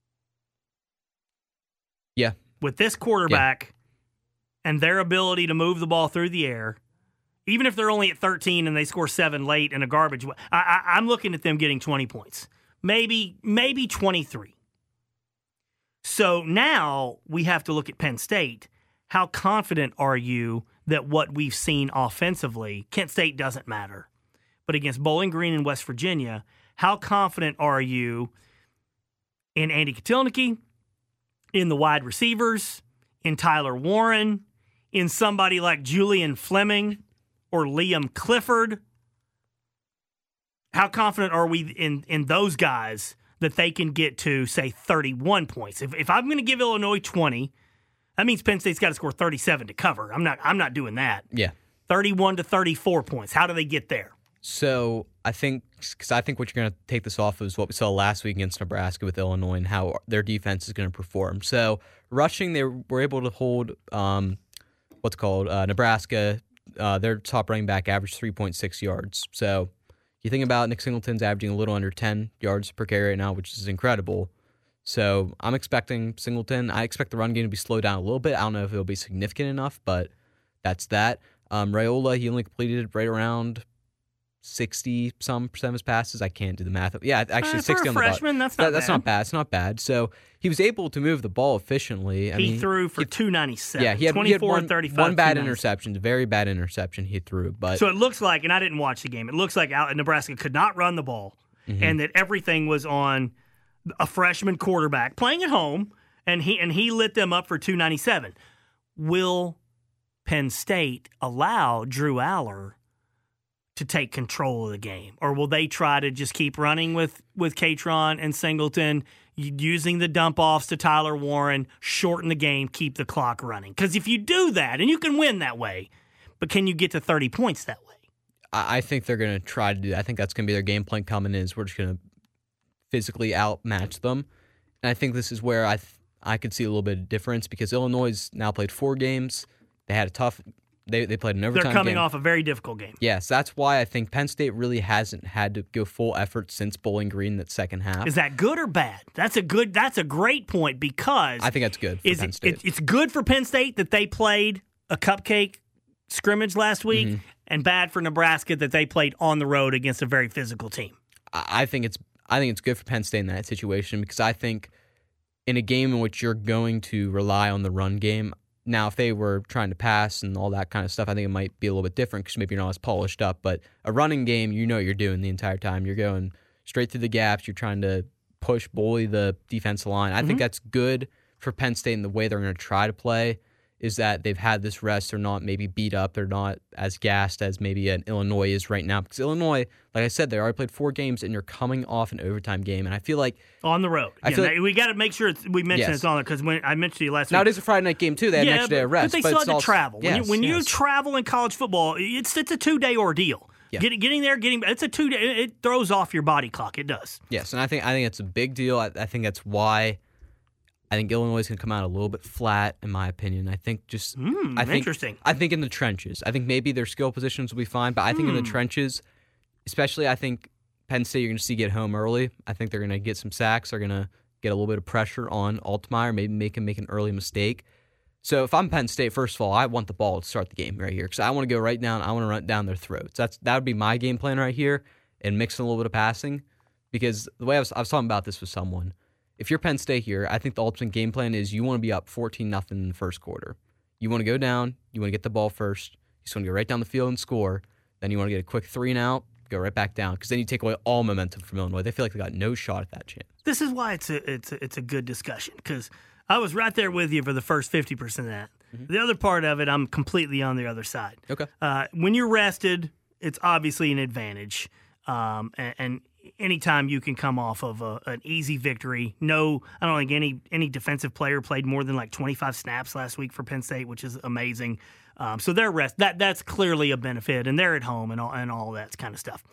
Yeah. With this quarterback and their ability to move the ball through the air, even if they're only at thirteen and they score seven late in a garbage, I, I, I'm looking at them getting twenty points, maybe maybe twenty-three. So now we have to look at Penn State. How confident are you that what we've seen offensively, Kent State doesn't matter, but against Bowling Green and West Virginia, how confident are you in Andy Kotelnicki, in the wide receivers, in Tyler Warren, in somebody like Julian Fleming or Liam Clifford? How confident are we in, in those guys that they can get to, say, thirty-one points? If, if I'm going to give Illinois twenty, that means Penn State's got to score thirty-seven to cover. I'm not I'm not doing that. Yeah. thirty-one to thirty-four points. How do they get there? So I think, because I think what you're going to take this off of is what we saw last week against Nebraska with Illinois and how their defense is going to perform. So rushing, they were able to hold um, what's called uh, Nebraska. Uh, their top running back averaged three point six yards. So you think about Nick Singleton's averaging a little under ten yards per carry right now, which is incredible. So I'm expecting Singleton. I expect the run game to be slowed down a little bit. I don't know if it'll be significant enough, but that's that. Um, Raiola, he only completed right around sixty some percent of his passes. I can't do the math. Yeah, actually, uh, sixty for a on the freshman, ball. that's not that, that's bad. not bad. It's not bad. So he was able to move the ball efficiently. I he mean, threw for he, two ninety-seven. Yeah, he had, twenty-four, he had one, thirty-five, one bad two ninety-seven. interception, very bad interception he threw. But so it looks like, and I didn't watch the game. It looks like out Nebraska could not run the ball, mm-hmm. and that everything was on a freshman quarterback playing at home, and he and he lit them up for two ninety-seven. Will Penn State allow Drew Aller to take control of the game, or will they try to just keep running with with Catron and Singleton, using the dump offs to Tyler Warren, shorten the game, keep the clock running? Because if you do that, and you can win that way, but can you get to thirty points that way? I, I think they're going to try to do that. I think that's going to be their game plan coming in. Is we're just going to physically outmatch them, and I think this is where I th- I could see a little bit of difference because Illinois has now played four games. They had a tough. They they played an overtime game. They're coming off a very difficult game. Yes, that's why I think Penn State really hasn't had to go full effort since Bowling Green that second half. Is that good or bad? That's a good. That's a great point because I think that's good for is Penn it, State. It, it's good for Penn State that they played a cupcake scrimmage last week, mm-hmm. and bad for Nebraska that they played on the road against a very physical team. I, I think it's I think it's good for Penn State in that situation because I think in a game in which you're going to rely on the run game. Now, if they were trying to pass and all that kind of stuff, I think it might be a little bit different because maybe you're not as polished up. But a running game, you know what you're doing the entire time. You're going straight through the gaps. You're trying to push, bully the defensive line. I Mm-hmm. think that's good for Penn State and the way they're going to try to play is that they've had this rest. They're not maybe beat up. They're not as gassed as maybe an Illinois is right now. Because Illinois, like I said, they already played four games, and you're coming off an overtime game. And I feel like on the road, I yeah, feel like, we got to make sure it's, we mention yes. it's on there because when I mentioned to you last now week. it is a Friday night game too. They had yeah, an extra but, day of rest, but they but still it's had to also, travel. Yes, when you, when yes. you travel in college football, it's it's a two day ordeal. Yeah. Get, getting there, getting it's a two day. It throws off your body clock. It does. Yes, and I think I think it's a big deal. I, I think that's why I think Illinois is going to come out a little bit flat, in my opinion. I think just Mm, I think, interesting. I think in the trenches. I think maybe their skill positions will be fine, but I think Mm. in the trenches, especially I think Penn State, you're going to see get home early. I think they're going to get some sacks. They're going to get a little bit of pressure on Altmaier, maybe make him make an early mistake. So if I'm Penn State, first of all, I want the ball to start the game right here because I want to go right down. I want to run down their throats. That's that would be my game plan right here, and mix in a little bit of passing. Because the way I was, I was talking about this with someone, if you're Penn State here, I think the ultimate game plan is you want to be up fourteen nothing in the first quarter. You want to go down. You want to get the ball first. You just want to go right down the field and score. Then you want to get a quick three and out, go right back down because then you take away all momentum from Illinois. They feel like they got no shot at that chance. This is why it's a it's a, it's a good discussion because I was right there with you for the first fifty percent of that. Mm-hmm. The other part of it, I'm completely on the other side. Okay. Uh, when you're rested, it's obviously an advantage. Um, and, and anytime you can come off of a, an easy victory, no, I don't think any any defensive player played more than like twenty-five snaps last week for Penn State, which is amazing. Um, so their rest that that's clearly a benefit, and they're at home and all and all that kind of stuff.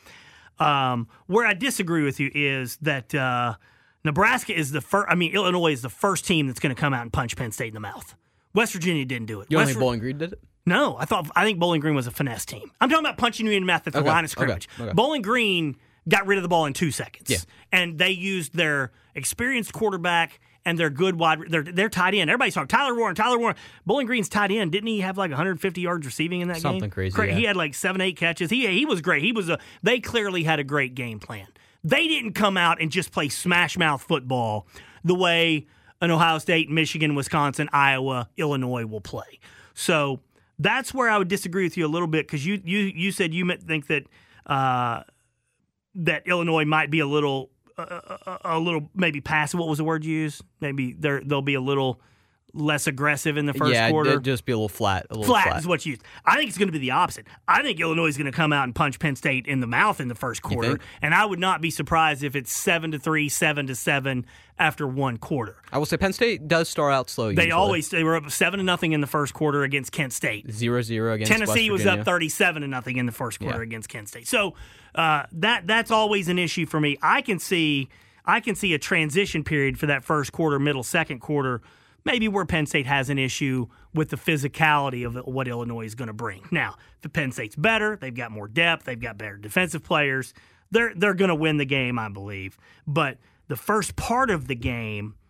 Um, where I disagree with you is that uh, Nebraska is the first. I mean, Illinois is the first team that's going to come out and punch Penn State in the mouth. West Virginia didn't do it. You don't West think Bowling Green did it? No, I thought I think Bowling Green was a finesse team. I'm talking about punching you in the mouth at the Okay, line of scrimmage. okay, okay. Bowling Green got rid of the ball in two seconds. Yeah. And they used their experienced quarterback and their good wide their their tight end. Everybody's talking Tyler Warren, Tyler Warren. Bowling Green's tight end, didn't he have like one hundred fifty yards receiving in that Something game? crazy, Cra- yeah. He had like seven, eight catches. He he was great. He was a they clearly had a great game plan. They didn't come out and just play smash mouth football the way an Ohio State, Michigan, Wisconsin, Iowa, Illinois will play. So that's where I would disagree with you a little bit because you, you you said you meant think that uh, that Illinois might be a little uh, a, a little maybe passive. What was the word you used? Maybe they're they'll be a little less aggressive in the first yeah, quarter. it'd just be a little flat. A little Flat, flat is what you used. I think it's going to be the opposite. I think Illinois is going to come out and punch Penn State in the mouth in the first quarter, think? and I would not be surprised if it's seven to three, seven to seven after one quarter. I will say Penn State does start out slow. They usually. always they were up seven to nothing in the first quarter against Kent State. zero zero against Tennessee West was up Virginia. thirty-seven to nothing in the first quarter Yeah. against Kent State. So uh, that that's always an issue for me. I can see I can see a transition period for that first quarter, middle second quarter, maybe where Penn State has an issue with the physicality of what Illinois is going to bring. Now, if Penn State's better, they've got more depth, they've got better defensive players. They're they're going to win the game, I believe. But the first part of the game,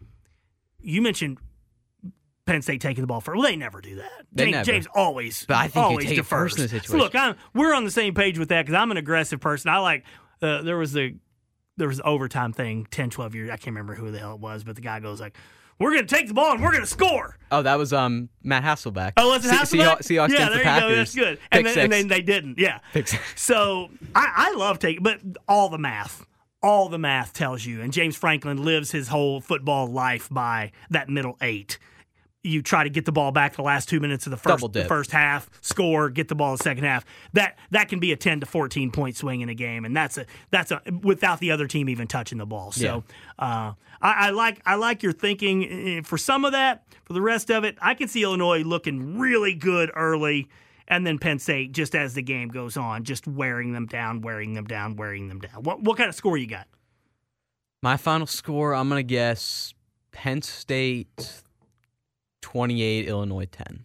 you mentioned Penn State taking the ball first. Well, they never do that. They James, never. James always, but I think always you take defers. it first in the So situation. look, I'm, we're on the same page with that because I'm an aggressive person. I like uh, there was the there was the overtime thing ten, twelve years. I can't remember who the hell it was, but the guy goes like, "We're going to take the ball and we're going to score." Oh, that was um Matt Hasselbeck. Oh, was it Se- Hasselbeck? Seahawks, Seahawks yeah, against there the you Packers. go. That's good. And Pick then, and six. then they didn't. Yeah. Pick six. So I, I love taking, but all the math, all the math tells you, and James Franklin lives his whole football life by that middle eight. You try to get the ball back the last two minutes of the first Double dip. the first half, score, get the ball in the second half. That that can be a ten to fourteen point swing in a game, and that's a that's a without the other team even touching the ball. So uh, I, I like I like your thinking for some of that. For the rest of it, I can see Illinois looking really good early, and then Penn State just as the game goes on, just wearing them down, wearing them down, wearing them down. What what kind of score you got? My final score, I'm gonna guess Penn State twenty-eight, Illinois ten.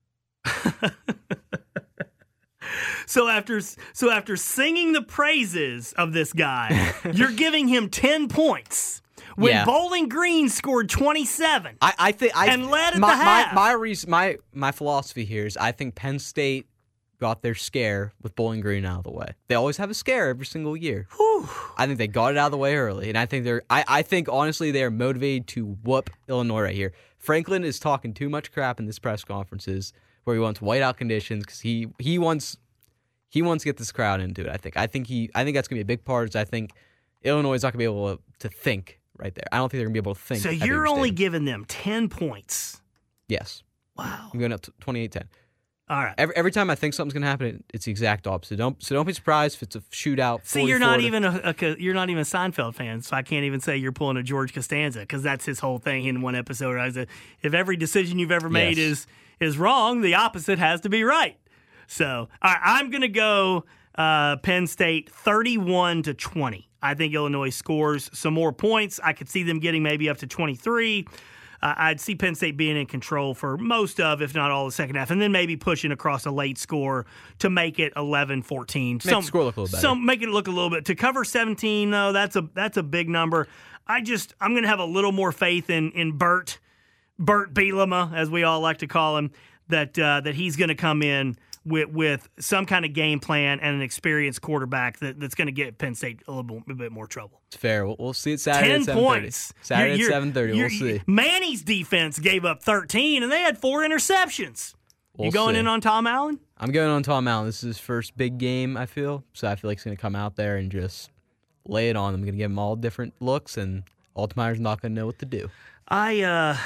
So after so after singing the praises of this guy, you're giving him ten points when Yeah. Bowling Green scored twenty-seven. I, I think I And led at my, the half. My my, reason, my my philosophy here is I think Penn State got their scare with Bowling Green out of the way. They always have a scare every single year. Whew. I think they got it out of the way early, and I think they're. I, I think honestly they are motivated to whoop Illinois right here. Franklin is talking too much crap in this press conferences where he wants whiteout conditions because he he wants he wants to get this crowd into it. I think. I think he. I think that's gonna be a big part. Is I think Illinois is not gonna be able to, to think right there. I don't think they're gonna be able to think. So at you're Beaver only Stadium. giving them ten points. Yes. Wow. I'm going up to twenty-eight ten. All right. Every, every time I think something's gonna happen, it's the exact opposite. Don't so don't be surprised if it's a shootout. See, you're not forty-four to even a, a you're not even a Seinfeld fan, so I can't even say you're pulling a George Costanza because that's his whole thing in one episode. I said, if every decision you've ever made Yes. is is wrong, the opposite has to be right. So, all right, I'm gonna go uh, Penn State thirty-one to twenty. I think Illinois scores some more points. I could see them getting maybe up to twenty-three. Uh, I'd see Penn State being in control for most of, if not all, the second half, and then maybe pushing across a late score to make it eleven fourteen. Make the score look a little better. Some make it look a little bit. To cover seventeen, though, that's a that's a big number. I just I'm going to have a little more faith in in Bert Bert Bielema, as we all like to call him, that uh, that he's going to come in with with some kind of game plan and an experienced quarterback that, that's going to get Penn State a little a bit more trouble. It's fair. We'll, we'll see it Saturday Ten at seven thirty. points. Saturday You're- at seven thirty. We'll you're- see. Manny's defense gave up thirteen, and they had four interceptions. We'll you going see. in on Tom Allen? I'm going on Tom Allen. This is his first big game, I feel. So I feel like he's going to come out there and just lay it on them. I'm going to give him all different looks, and Altmaier's not going to know what to do. I uh,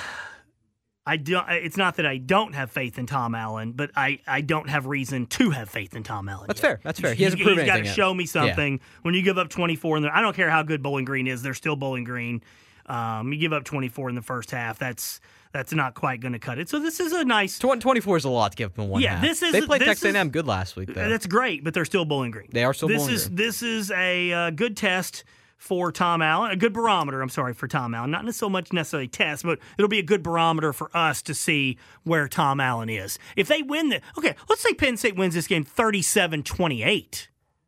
I don't. It's not that I don't have faith in Tom Allen, but I, I don't have reason to have faith in Tom Allen. That's yet. fair. That's fair. He hasn't He's- proven He's got to anything yet. show me Yeah. something. When you give up twenty-four, in the, I don't care how good Bowling Green is. They're still Bowling Green. Um, you give up twenty-four in the first half. That's that's not quite going to cut it. So this is a nice. Tw- twenty-four is a lot to give them in one Yeah, half. this is- They played this Texas A and M is- good last week, though. That's great, but they're still Bowling Green. They are still this Bowling is Green. this is a uh, good test for Tom Allen, a good barometer. I'm sorry for Tom Allen, not so much necessarily test, but it'll be a good barometer for us to see where Tom Allen is. If they win the okay, let's say Penn State wins this game thirty-seven twenty-eight.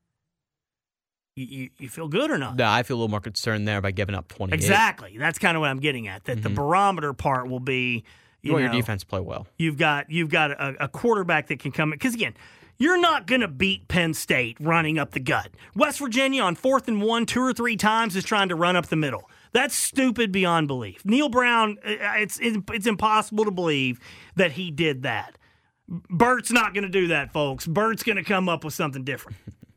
You, you, you feel good or not? No, I feel a little more concerned there by giving up twenty-eight. Exactly. That's kind of what I'm getting at. That the barometer part will be. You, You want know, your defense to play well. You've got you've got a, a quarterback that can come in. Because, again, you're not going to beat Penn State running up the gut. West Virginia on fourth and one two or three times is trying to run up the middle. That's stupid beyond belief. Neil Brown, it's it's impossible to believe that he did that. Bert's not going to do that, folks. Bert's going to come up with something different.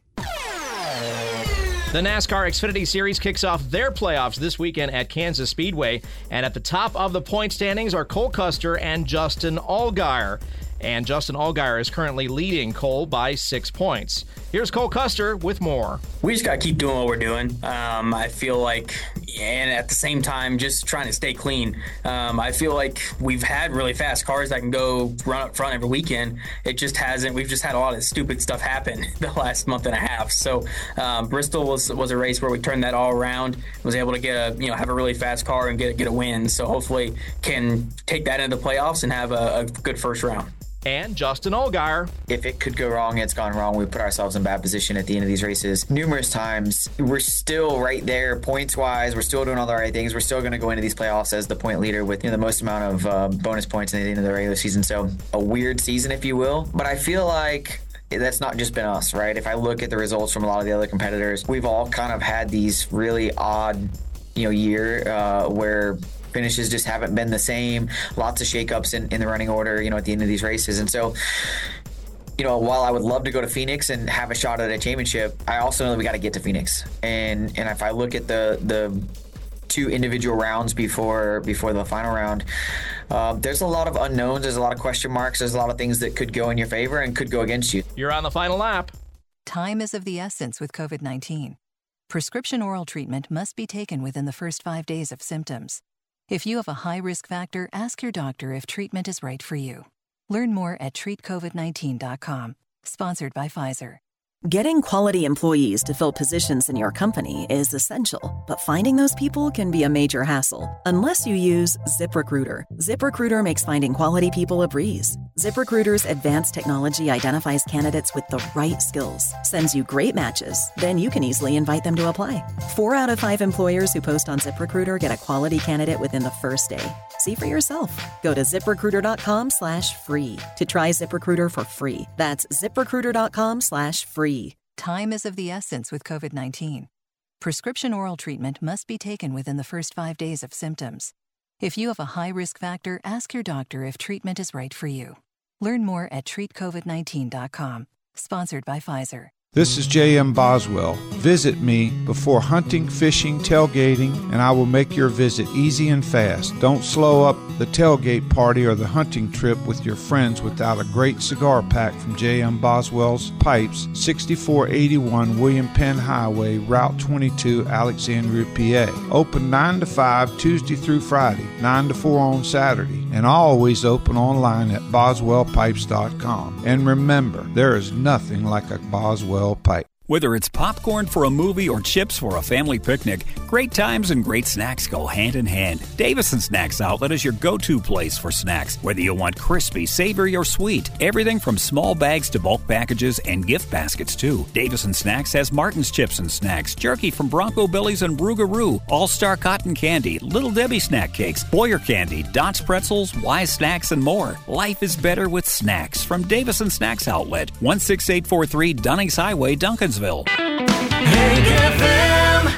The NASCAR Xfinity Series kicks off their playoffs this weekend at Kansas Speedway. And at the top of the point standings are Cole Custer and Justin Allgaier. And Justin Allgaier is currently leading Cole by six points. Here's Cole Custer with more. We just got to keep doing what we're doing. Um, I feel like, and at the same time, just trying to stay clean. Um, I feel like we've had really fast cars that can go run up front every weekend. It just hasn't. We've just had a lot of stupid stuff happen the last month and a half. So um, Bristol was was a race where we turned that all around. Was able to get a you know have a really fast car and get get a win. So hopefully can take that into the playoffs and have a, a good first round. and Justin Allgaier. If it could go wrong, it's gone wrong. We put ourselves in bad position at the end of these races numerous times. We're still right there points-wise. We're still doing all the right things. We're still going to go into these playoffs as the point leader with you know, the most amount of uh, bonus points at the end of the regular season. So a weird season, if you will. But I feel like that's not just been us, right? If I look at the results from a lot of the other competitors, we've all kind of had these really odd, you know, year uh, where finishes just haven't been the same. Lots of shakeups in, in the running order, you know, at the end of these races. And so, you know, while I would love to go to Phoenix and have a shot at a championship, I also know that we got to get to Phoenix. And and if I look at the the two individual rounds before before the final round, uh, there's a lot of unknowns. There's a lot of question marks. There's a lot of things that could go in your favor and could go against you. You're on the final lap. Time is of the essence with COVID nineteen. Prescription oral treatment must be taken within the first five days of symptoms. If you have a high risk factor, ask your doctor if treatment is right for you. Learn more at treat covid nineteen dot com. Sponsored by Pfizer. Getting quality employees to fill positions in your company is essential, but finding those people can be a major hassle unless you use ZipRecruiter. ZipRecruiter makes finding quality people a breeze. ZipRecruiter's advanced technology identifies candidates with the right skills, sends you great matches, then you can easily invite them to apply. Four out of five employers who post on ZipRecruiter get a quality candidate within the first day. See for yourself. Go to ZipRecruiter.com slash free to try ZipRecruiter for free. That's ZipRecruiter.com slash free. Time is of the essence with COVID nineteen. Prescription oral treatment must be taken within the first five days of symptoms. If you have a high risk factor, ask your doctor if treatment is right for you. Learn more at treat covid nineteen dot com. Sponsored by Pfizer. This is J M Boswell. Visit me before hunting, fishing, tailgating, and I will make your visit easy and fast. Don't slow up the tailgate party or the hunting trip with your friends without a great cigar pack from J M Boswell's Pipes, sixty-four eighty-one William Penn Highway, Route twenty-two, Alexandria, P A. Open nine to five Tuesday through Friday, nine to four on Saturday, and always open online at boswell pipes dot com. And remember, there is nothing like a Boswell pipe. Whether it's popcorn for a movie or chips for a family picnic, great times and great snacks go hand in hand. Davison Snacks Outlet is your go-to place for snacks. Whether you want crispy, savory, or sweet, everything from small bags to bulk packages and gift baskets too. Davison Snacks has Martin's Chips and Snacks, jerky from Bronco Billy's and Brugaroo, All-Star Cotton Candy, Little Debbie Snack Cakes, Boyer Candy, Dots Pretzels, Wise Snacks, and more. Life is better with snacks from Davison Snacks Outlet, one six eight four three Dunnings Highway, Duncansville. Hank F M.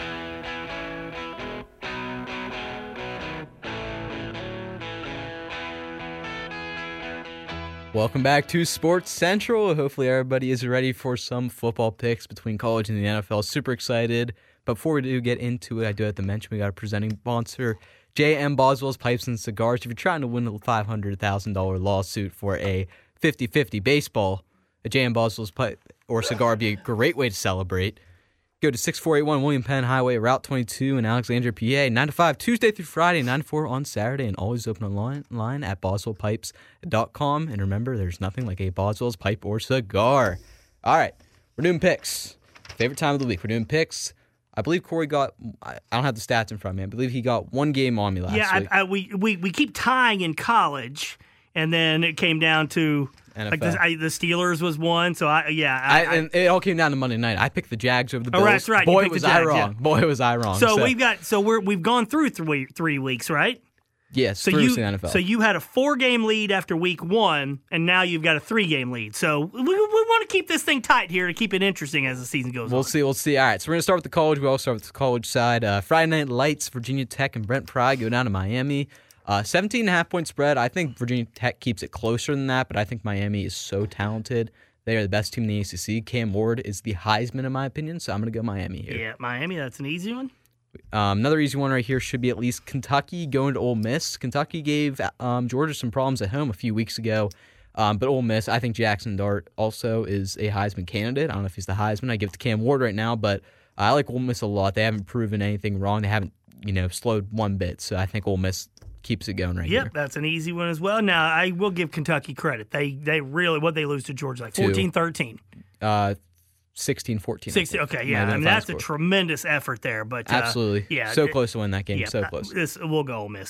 Welcome back to Sports Central. Hopefully everybody is ready for some football picks between college and the N F L. Super excited. But before we do get into it, I do have to mention we got a presenting sponsor, J M Boswell's Pipes and Cigars. If you're trying to win a five hundred thousand dollars lawsuit for a fifty-fifty baseball, a J M Boswell's pipe or cigar would be a great way to celebrate. Go to sixty-four eighty-one William Penn Highway, Route twenty-two in Alexandria, P A. nine to five Tuesday through Friday, nine to four on Saturday, and always open online, online at boswell pipes dot com. And remember, there's nothing like a Boswell's pipe or cigar. All right, we're doing picks. Favorite time of the week. We're doing picks. I believe Corey got, I don't have the stats in front of me. I believe he got one game on me last yeah, week. Yeah, we, we, we keep tying in college, and then it came down to N F L. Like the, I, the Steelers was one, so I yeah. I, I, and it all came down to Monday night. I picked the Jags over the Bills. Oh, that's right. Boy, was Jags, I wrong. Yeah. Boy, was I wrong. So, so we've got so we're we've gone through three three weeks, right? Yes, so through you, the N F L. So you had a four game lead after week one, and now you've got a three game lead. So we, we want to keep this thing tight here to keep it interesting as the season goes we'll on. We'll see. We'll see. All right. So we're gonna start with the college. We all start with the college side. Uh, Friday Night Lights, Virginia Tech and Brent Pry go down to Miami. Uh, seventeen and a half point spread. I think Virginia Tech keeps it closer than that, but I think Miami is so talented. They are the best team in the A C C. Cam Ward is the Heisman, in my opinion, so I'm going to go Miami here. Yeah, Miami, that's an easy one. Um, another easy one right here should be at least Kentucky going to Ole Miss. Kentucky gave um, Georgia some problems at home a few weeks ago, um, but Ole Miss, I think Jackson Dart also is a Heisman candidate. I don't know if he's the Heisman. I give it to Cam Ward right now, but I like Ole Miss a lot. They haven't proven anything wrong. They haven't, you know, slowed one bit, so I think Ole Miss keeps it going right yep, here. Yep, that's an easy one as well. Now, I will give Kentucky credit. They they really, what they lose to Georgia, like fourteen thirteen. Uh, sixteen fourteen. sixteen, okay, yeah. I mean, that's score. a tremendous effort there. But uh, Absolutely. Yeah, so it, close to win that game. Yeah, so close. This, we'll go Ole Miss there.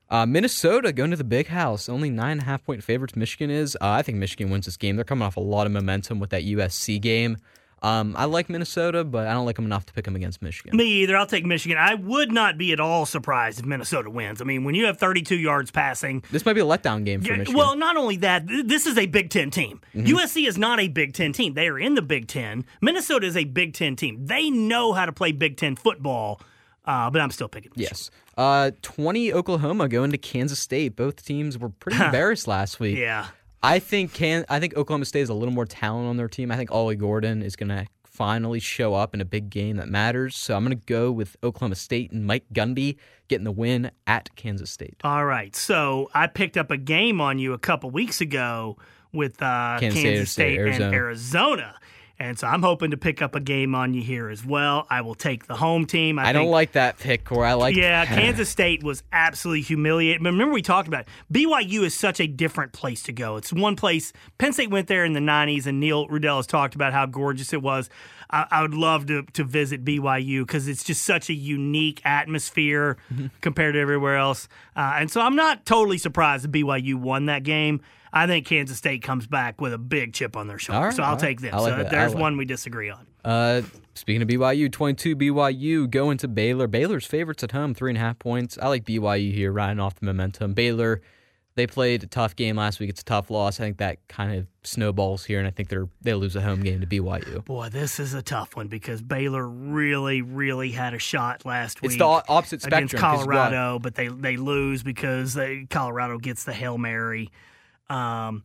Uh, Minnesota going to the Big House. Only nine and a half point favorites Michigan is. Uh, I think Michigan wins this game. They're coming off a lot of momentum with that U S C game. Um, I like Minnesota, but I don't like them enough to pick them against Michigan. Me either. I'll take Michigan. I would not be at all surprised if Minnesota wins. I mean, when you have thirty-two yards passing. This might be a letdown game for yeah, Michigan. Well, not only that, th- this is a Big Ten team. Mm-hmm. U S C is not a Big Ten team. They are in the Big Ten. Minnesota is a Big Ten team. They know how to play Big Ten football. Uh, but I'm still picking Michigan. Yes. Uh, twenty Oklahoma going to Kansas State. Both teams were pretty embarrassed last week. Yeah. I think can I think Oklahoma State has a little more talent on their team. I think Ollie Gordon is going to finally show up in a big game that matters. So I'm going to go with Oklahoma State and Mike Gundy getting the win at Kansas State. All right. So I picked up a game on you a couple weeks ago with uh, Kansas, Kansas State, State, Arizona. and Arizona. And so I'm hoping to pick up a game on you here as well. I will take the home team. I, I think, don't like that pick, Corey. I like Yeah, Kansas State was absolutely humiliated. Remember we talked about it. B Y U is such a different place to go. It's one place. Penn State went there in the nineties, and Neil Rudell has talked about how gorgeous it was. I, I would love to, to visit B Y U because it's just such a unique atmosphere mm-hmm. compared to everywhere else. Uh, and so I'm not totally surprised that B Y U won that game. I think Kansas State comes back with a big chip on their shoulder, right, so I'll right. take them. Like so that. there's like one we disagree on. Uh, speaking of B Y U, twenty-two B Y U going to Baylor. Baylor's favorites at home, three and a half points. I like B Y U here, riding off the momentum. Baylor, they played a tough game last week. It's a tough loss. I think that kind of snowballs here, and I think they're they lose a home game to B Y U. Boy, this is a tough one because Baylor really, really had a shot last week. It's the opposite spectrum against Colorado, but they they lose because they, Colorado gets the Hail Mary. Um,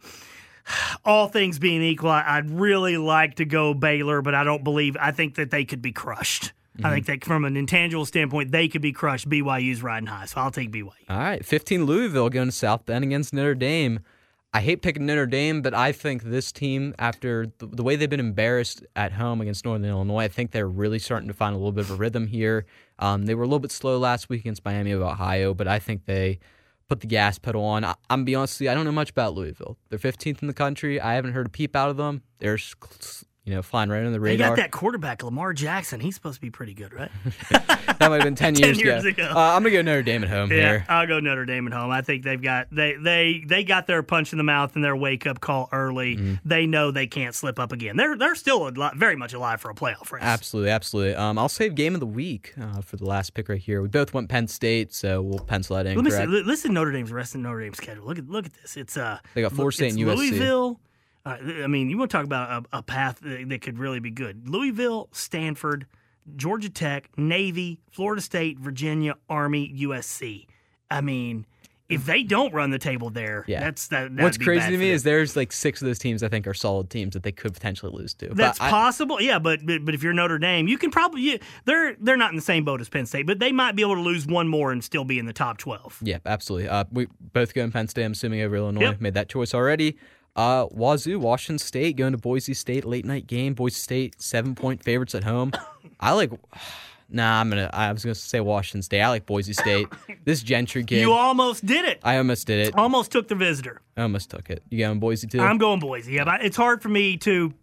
all things being equal, I'd really like to go Baylor, but I don't believe. I think that they could be crushed. Mm-hmm. I think that from an intangible standpoint, they could be crushed. B Y U's riding high, so I'll take B Y U. All right, fifteen Louisville going to South Bend against Notre Dame. I hate picking Notre Dame, but I think this team, after the, the way they've been embarrassed at home against Northern Illinois, I think they're really starting to find a little bit of a rhythm here. Um, they were a little bit slow last week against Miami of Ohio, but I think they put the gas pedal on. I, I'm going to be honest with you, I don't know much about Louisville. They're fifteenth in the country. I haven't heard a peep out of them. They're, you know, flying right under the radar. They got that quarterback, Lamar Jackson. He's supposed to be pretty good, right? That might have been ten, ten years, years ago. ago. Uh, I'm going to go Notre Dame at home yeah, here. I'll go Notre Dame at home. I think they've got they they they got their punch in the mouth and their wake up call early. Mm-hmm. They know they can't slip up again. They're they're still a lot, very much alive for a playoff race. Absolutely, absolutely. Um, I'll save game of the week uh, for the last pick right here. We both went Penn State, so we'll pencil that in. Let me correct? see, listen to Notre Dame's rest of Notre Dame's schedule. Look at look at this. It's uh they got Florida State and U S C. Louisville. Uh, I mean, you want to talk about a, a path that, that could really be good. Louisville, Stanford, Georgia Tech, Navy, Florida State, Virginia, Army, U S C. I mean, if they don't run the table there, yeah. that's that. What's be crazy bad to me them. is there's like six of those teams I think are solid teams that they could potentially lose to. That's but I, possible, yeah. But, but but if you're Notre Dame, you can probably you, they're they're not in the same boat as Penn State, but they might be able to lose one more and still be in the top twelve. Yeah, absolutely. Uh, we both go in Penn State. I'm assuming over Illinois. Yep. Made that choice already. Uh, Wazoo, Washington State going to Boise State, late night game. Boise State seven point favorites at home. I like. Nah, I'm gonna. I was gonna say Washington State. I like Boise State. This Gentry kid. You almost did it. I almost did it. Almost took the visitor. I almost took it. You going Boise too? I'm going Boise. Yeah, but it's hard for me to.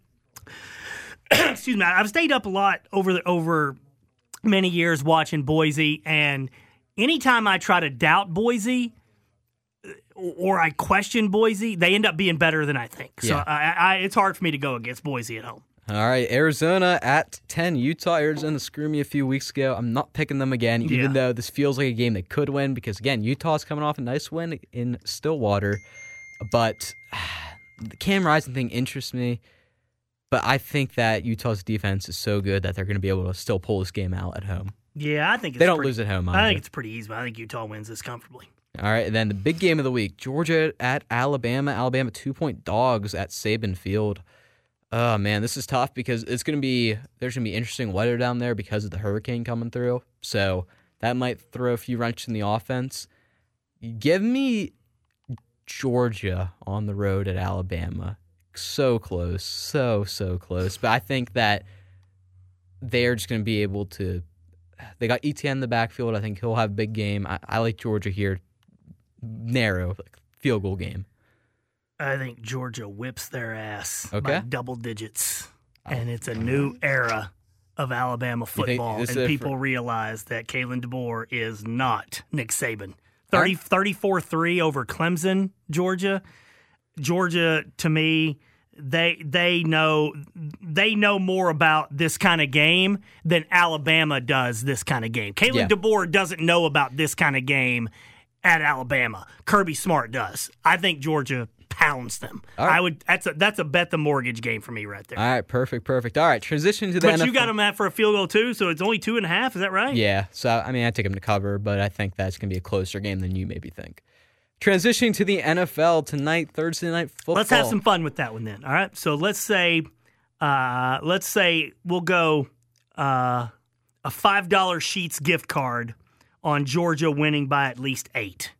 Excuse me. I've stayed up a lot over the, over many years watching Boise, and anytime I try to doubt Boise or I question Boise, they end up being better than I think. So Yeah. I, I, it's hard for me to go against Boise at home. All right, Arizona at ten. Utah, Arizona screwed me a few weeks ago. I'm not picking them again, even Yeah. though this feels like a game they could win because, again, Utah's coming off a nice win in Stillwater. But the Cam Rising thing interests me. But I think that Utah's defense is so good that they're going to be able to still pull this game out at home. Yeah, I think it's They don't pretty, lose at home, I either. think it's pretty easy. But I think Utah wins this comfortably. All right, and then the big game of the week, Georgia at Alabama. Alabama two-point dogs at Saban Field. Oh, man, this is tough because it's going to be there's going to be interesting weather down there because of the hurricane coming through. So that might throw a few wrenches in the offense. Give me Georgia on the road at Alabama. So close, so, so close. But I think that they're just going to be able to – they got E T N in the backfield. I think he'll have a big game. I, I like Georgia here. Narrow, like field goal game. I think Georgia whips their ass Okay. by double digits, and it's a new era of Alabama think football, this and is a people fr- realize that Kalen DeBoer is not Nick Saban. thirty, thirty-four three over Clemson, Georgia. Georgia, to me, they they know they know more about this kind of game than Alabama does this kind of game. Kalen Yeah. DeBoer doesn't know about this kind of game at Alabama. Kirby Smart does. I think Georgia pounds them. All right. I would. That's a that's a bet the mortgage game for me right there. All right, perfect, perfect. All right, transition to the But N F L. you got them at for a field goal too, so it's only two and a half. Is that right? Yeah, so I mean, I take them to cover, but I think that's going to be a closer game than you maybe think. Transitioning to the N F L tonight, Thursday night football. Let's have some fun with that one then. All right. So let's say, uh, let's say we'll go uh, a five dollar Sheets gift card on Georgia winning by at least eight.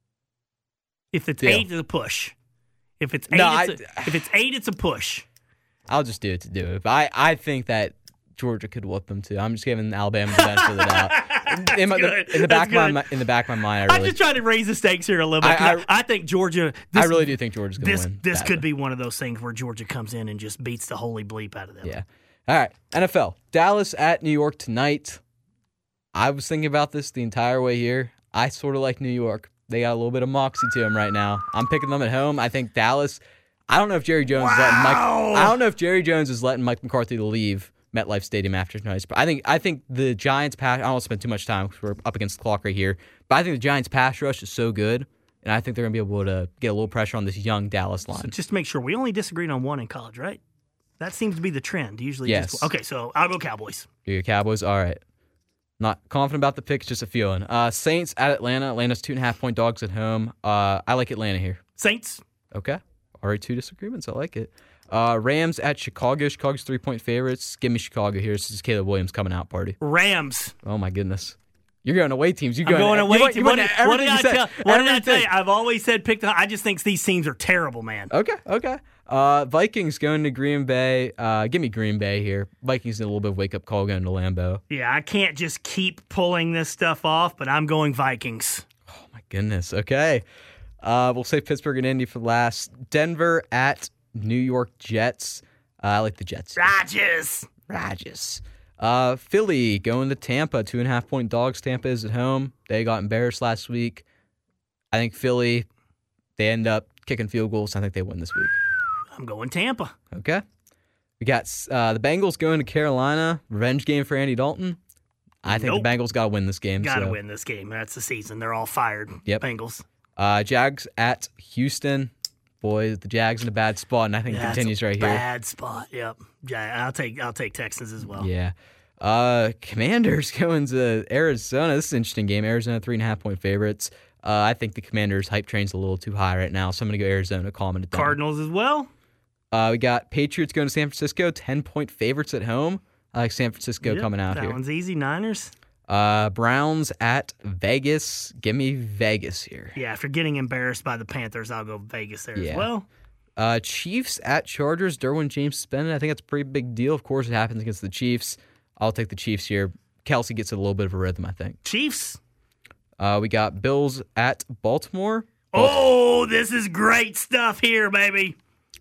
If it's Deal. eight, it's a push. If it's eight, No, it's a, if it's eight, it's a push. I'll just do it to do it. But I, I think that Georgia could whoop them too. I'm just giving Alabama the benefit of the doubt. In, my, good. in the back That's of my good. in the back of my mind, I I'm really, just trying to raise the stakes here a little bit. 'cause I- I, I think Georgia. This, I really do think Georgia's going This to win. this badly. could be one of those things where Georgia comes in and just beats the holy bleep out of them. Yeah. All right. N F L. Dallas at New York tonight. I was thinking about this the entire way here. I sort of like New York. They got a little bit of moxie to them right now. I'm picking them at home. I think Dallas. I don't know if Jerry Jones is letting Mike. I don't know if Jerry Jones is letting Mike McCarthy leave MetLife Stadium after tonight's. But I think I think the Giants pass. I don't want to spend too much time because we're up against the clock right here. But I think the Giants pass rush is so good, and I think they're going to be able to get a little pressure on this young Dallas line. So just to make sure, we only disagreed on one in college, right? That seems to be the trend. Usually, Yes. Just, okay, so I'll go Cowboys. Your Cowboys, all right. Not confident about the pick, just a feeling. Uh, Saints at Atlanta. Atlanta's two and a half point dogs at home. Uh, I like Atlanta here. Saints. Okay. Already two disagreements. I like it. Uh, Rams at Chicago. Chicago's three point favorites. Give me Chicago here. This is Caleb Williams coming out party. Rams. Oh my goodness. You're going away teams. You're I'm going, going away. You went, to, you what, went did, what did everything I you said. tell? What did I Everything. tell you? I've always said pick the. I just think these teams are terrible, man. Okay. Okay. Uh, Vikings going to Green Bay. Uh, give me Green Bay here. Vikings need a little bit of wake up call going to Lambeau. Yeah, I can't just keep pulling this stuff off, but I'm going Vikings. Oh my goodness. Okay. Uh, we'll say Pittsburgh and Indy for last. Denver at New York Jets. Uh, I like the Jets. Rodgers. Rodgers. Uh, Philly going to Tampa. Two and a half point dogs. Tampa is at home. They got embarrassed last week. I think Philly, they end up kicking field goals. I think they win this week. I'm going Tampa. Okay. We got uh, the Bengals going to Carolina. Revenge game for Andy Dalton. I think Nope. the Bengals got to win this game. Got to so. win this game. That's the season. They're all fired. Yep. Bengals. Uh, Jags at Houston. Boy, the Jags in a bad spot, and I think it That's continues a right here. Bad spot. Yep. Yeah, I'll take. I'll take Texans as well. Yeah. Uh, Commanders going to Arizona. This is an interesting game. Arizona, three and a half point favorites. Uh, I think the Commanders' hype train's a little too high right now, so I'm going to go Arizona, calming it down. Cardinals as well. Uh, we got Patriots going to San Francisco, ten point favorites at home. I like San Francisco Yep, coming out that here. one's easy. Niners. Uh, Browns at Vegas. Give me Vegas here. Yeah, after getting embarrassed by the Panthers, I'll go Vegas there Yeah. as well. Uh, Chiefs at Chargers. Derwin James suspended. I think that's a pretty big deal. Of course, it happens against the Chiefs. I'll take the Chiefs here. Kelsey gets a little bit of a rhythm, I think. Chiefs. Uh, we got Bills at Baltimore. Oh, this is great stuff here, baby.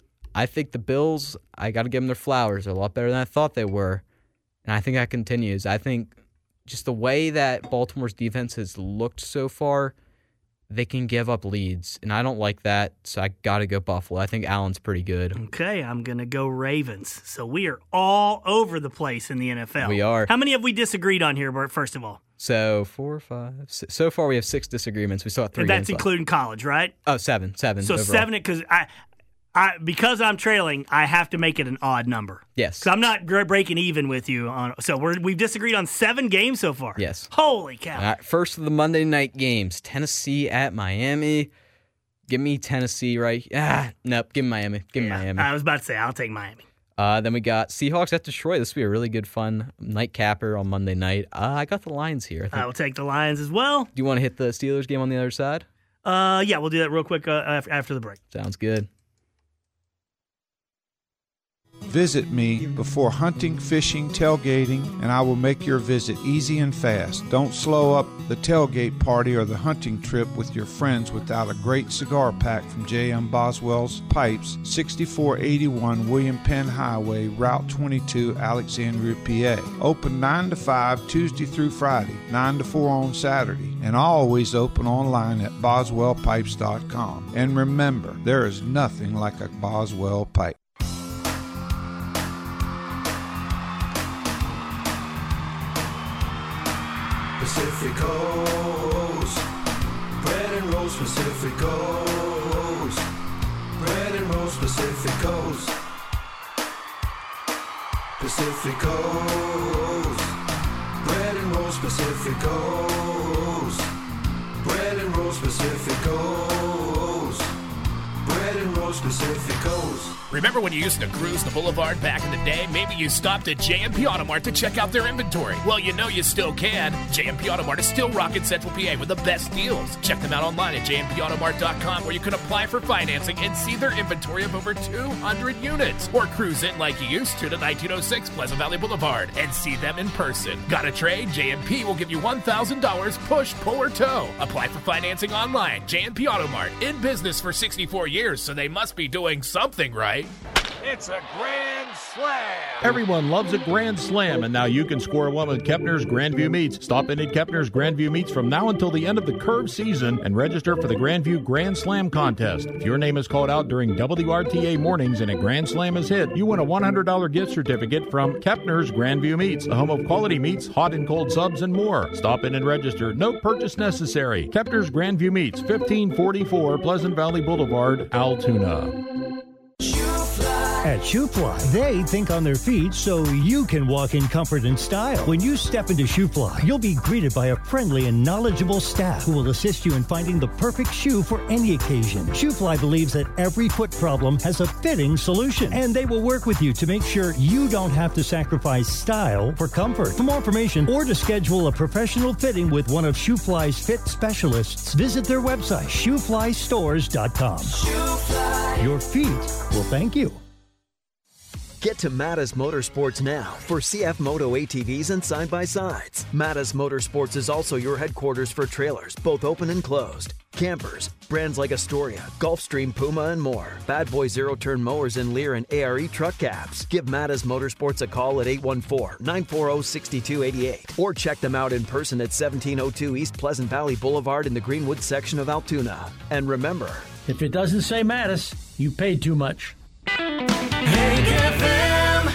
I think the Bills, I got to give them their flowers. They're a lot better than I thought they were. And I think that continues. I think just the way that Baltimore's defense has looked so far, they can give up leads. And I don't like that, so I got to go Buffalo. I think Allen's pretty good. Okay, I'm going to go Ravens. So we are all over the place in the N F L. We are. How many have we disagreed on here, Bert, first of all? So four, five, six. So far we have six disagreements. We still have three And that's games left. including college, right? Oh, seven. Seven. So overall. seven, because I, I, because I'm trailing, I have to make it an odd number. Yes. So I'm not gr- breaking even with you on. So we're we've disagreed on seven games so far. Yes. Holy cow! All right, first of the Monday night games. Tennessee at Miami. Give me Tennessee right. Ah, nope. Give me Miami. Give me Yeah, Miami. I was about to say I'll take Miami. Uh, then we got Seahawks at Detroit. This will be a really good, fun nightcapper on Monday night. Uh, I got the Lions here. I think. I will take the Lions as well. Do you want to hit the Steelers game on the other side? Uh, yeah, we'll do that real quick uh, af- after the break. Sounds good. Visit me before hunting, fishing, tailgating, and I will make your visit easy and fast. Don't slow up the tailgate party or the hunting trip with your friends without a great cigar pack from J M. Boswell's Pipes, sixty-four eighty-one William Penn Highway, Route twenty-two, Alexandria, P A. Open nine to five Tuesday through Friday, nine to four on Saturday, and always open online at boswell pipes dot com. And remember, there is nothing like a Boswell pipe. Pacificos, bread and rolls Pacificos, bread and rolls Pacificos, Pacificos, bread and rolls Pacificos, bread and rolls Pacificos, bread and rolls Pacificos. Remember when you used to cruise the boulevard back in the day? Maybe you stopped at J M P Auto Mart to check out their inventory. Well, you know you still can. J M P Auto Mart is still rocking Central P A with the best deals. Check them out online at j m p auto mart dot com, where you can apply for financing and see their inventory of over two hundred units. Or cruise in like you used to to nineteen oh six Pleasant Valley Boulevard and see them in person. Got a trade? J M P will give you one thousand dollars push, pull, or tow. Apply for financing online. J M P Auto Mart, in business for sixty-four years, so they must be doing something right. It's a grand slam. Everyone loves a grand slam, and now you can score one with Kepner's Grandview Meats. Stop in at Kepner's Grandview Meats from now until the end of the curve season and register for the Grandview Grand Slam contest. If your name is called out during W R T A mornings and a grand slam is hit, you win a one hundred dollars gift certificate from Kepner's Grandview Meats, the home of quality meats, hot and cold subs, and more. Stop in and register. No purchase necessary. Kepner's Grandview Meats, fifteen forty-four Pleasant Valley Boulevard, Altoona. At ShoeFly, they think on their feet so you can walk in comfort and style. When you step into ShoeFly, you'll be greeted by a friendly and knowledgeable staff who will assist you in finding the perfect shoe for any occasion. ShoeFly believes that every foot problem has a fitting solution, and they will work with you to make sure you don't have to sacrifice style for comfort. For more information or to schedule a professional fitting with one of ShoeFly's fit specialists, visit their website, shoe fly stores dot com. ShoeFly. Your feet will thank you. Get to Mattas Motorsports now for C F Moto A T Vs and side-by-sides. Mattas Motorsports is also your headquarters for trailers, both open and closed, campers, brands like Astoria, Gulfstream, Puma, and more. Bad Boy zero-turn mowers and Lear and A R E truck cabs. Give Mattas Motorsports a call at eight one four, nine four zero, six two eight eight or check them out in person at seventeen oh two East Pleasant Valley Boulevard in the Greenwood section of Altoona. And remember, if it doesn't say Mattis, you paid too much. Hank F M.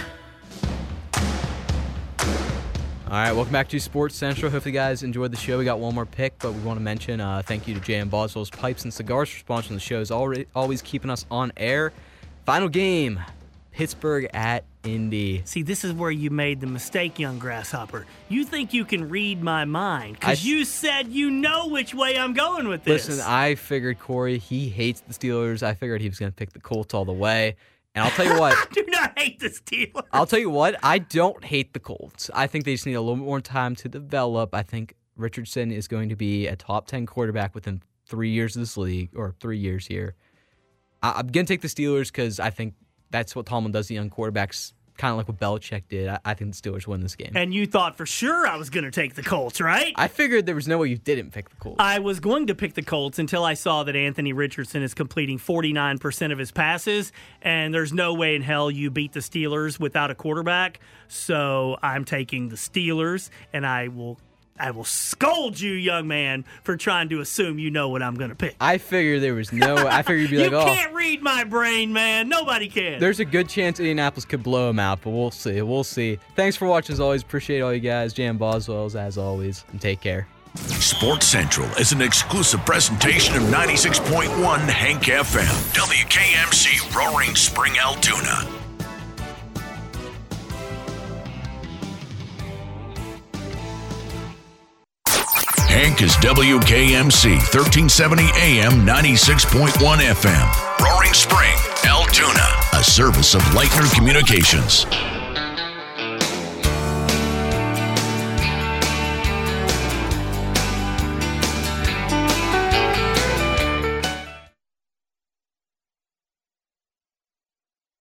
All right, welcome back to Sports Central. Hopefully you guys enjoyed the show. We got one more pick, but we want to mention uh, thank you to J M. Boswell's Pipes and Cigars for sponsoring the show. Is already always keeping us on air. Final game, Pittsburgh at Indy. See, this is where you made the mistake, young grasshopper. You think you can read my mind because you said you know which way I'm going with this. Listen, I figured Corey, he hates the Steelers. I figured he was going to pick the Colts all the way. And I'll tell you what. I do not hate the Steelers. I'll tell you what. I don't hate the Colts. I think they just need a little bit more time to develop. I think Richardson is going to be a top ten quarterback within three years of this league, or three years here. I- I'm going to take the Steelers because I think that's what Tomlin does to young quarterbacks, kind of like what Belichick did. I, I think the Steelers win this game. And you thought for sure I was going to take the Colts, right? I figured there was no way you didn't pick the Colts. I was going to pick the Colts until I saw that Anthony Richardson is completing forty-nine percent of his passes, and there's no way in hell you beat the Steelers without a quarterback. So I'm taking the Steelers, and I will I will scold you, young man, for trying to assume you know what I'm going to pick. I figured there was no I figured you'd be you like, oh. You can't read my brain, man. Nobody can. There's a good chance Indianapolis could blow him out, but we'll see. We'll see. Thanks for watching as always. Appreciate all you guys. Jan Boswell's as always, and take care. Sports Central is an exclusive presentation of ninety-six point one Hank F M. W K M C Roaring Spring, Altoona. Hank is W K M C, thirteen seventy A M, ninety-six point one F M. Roaring Spring, Altoona, a service of Leitner Communications.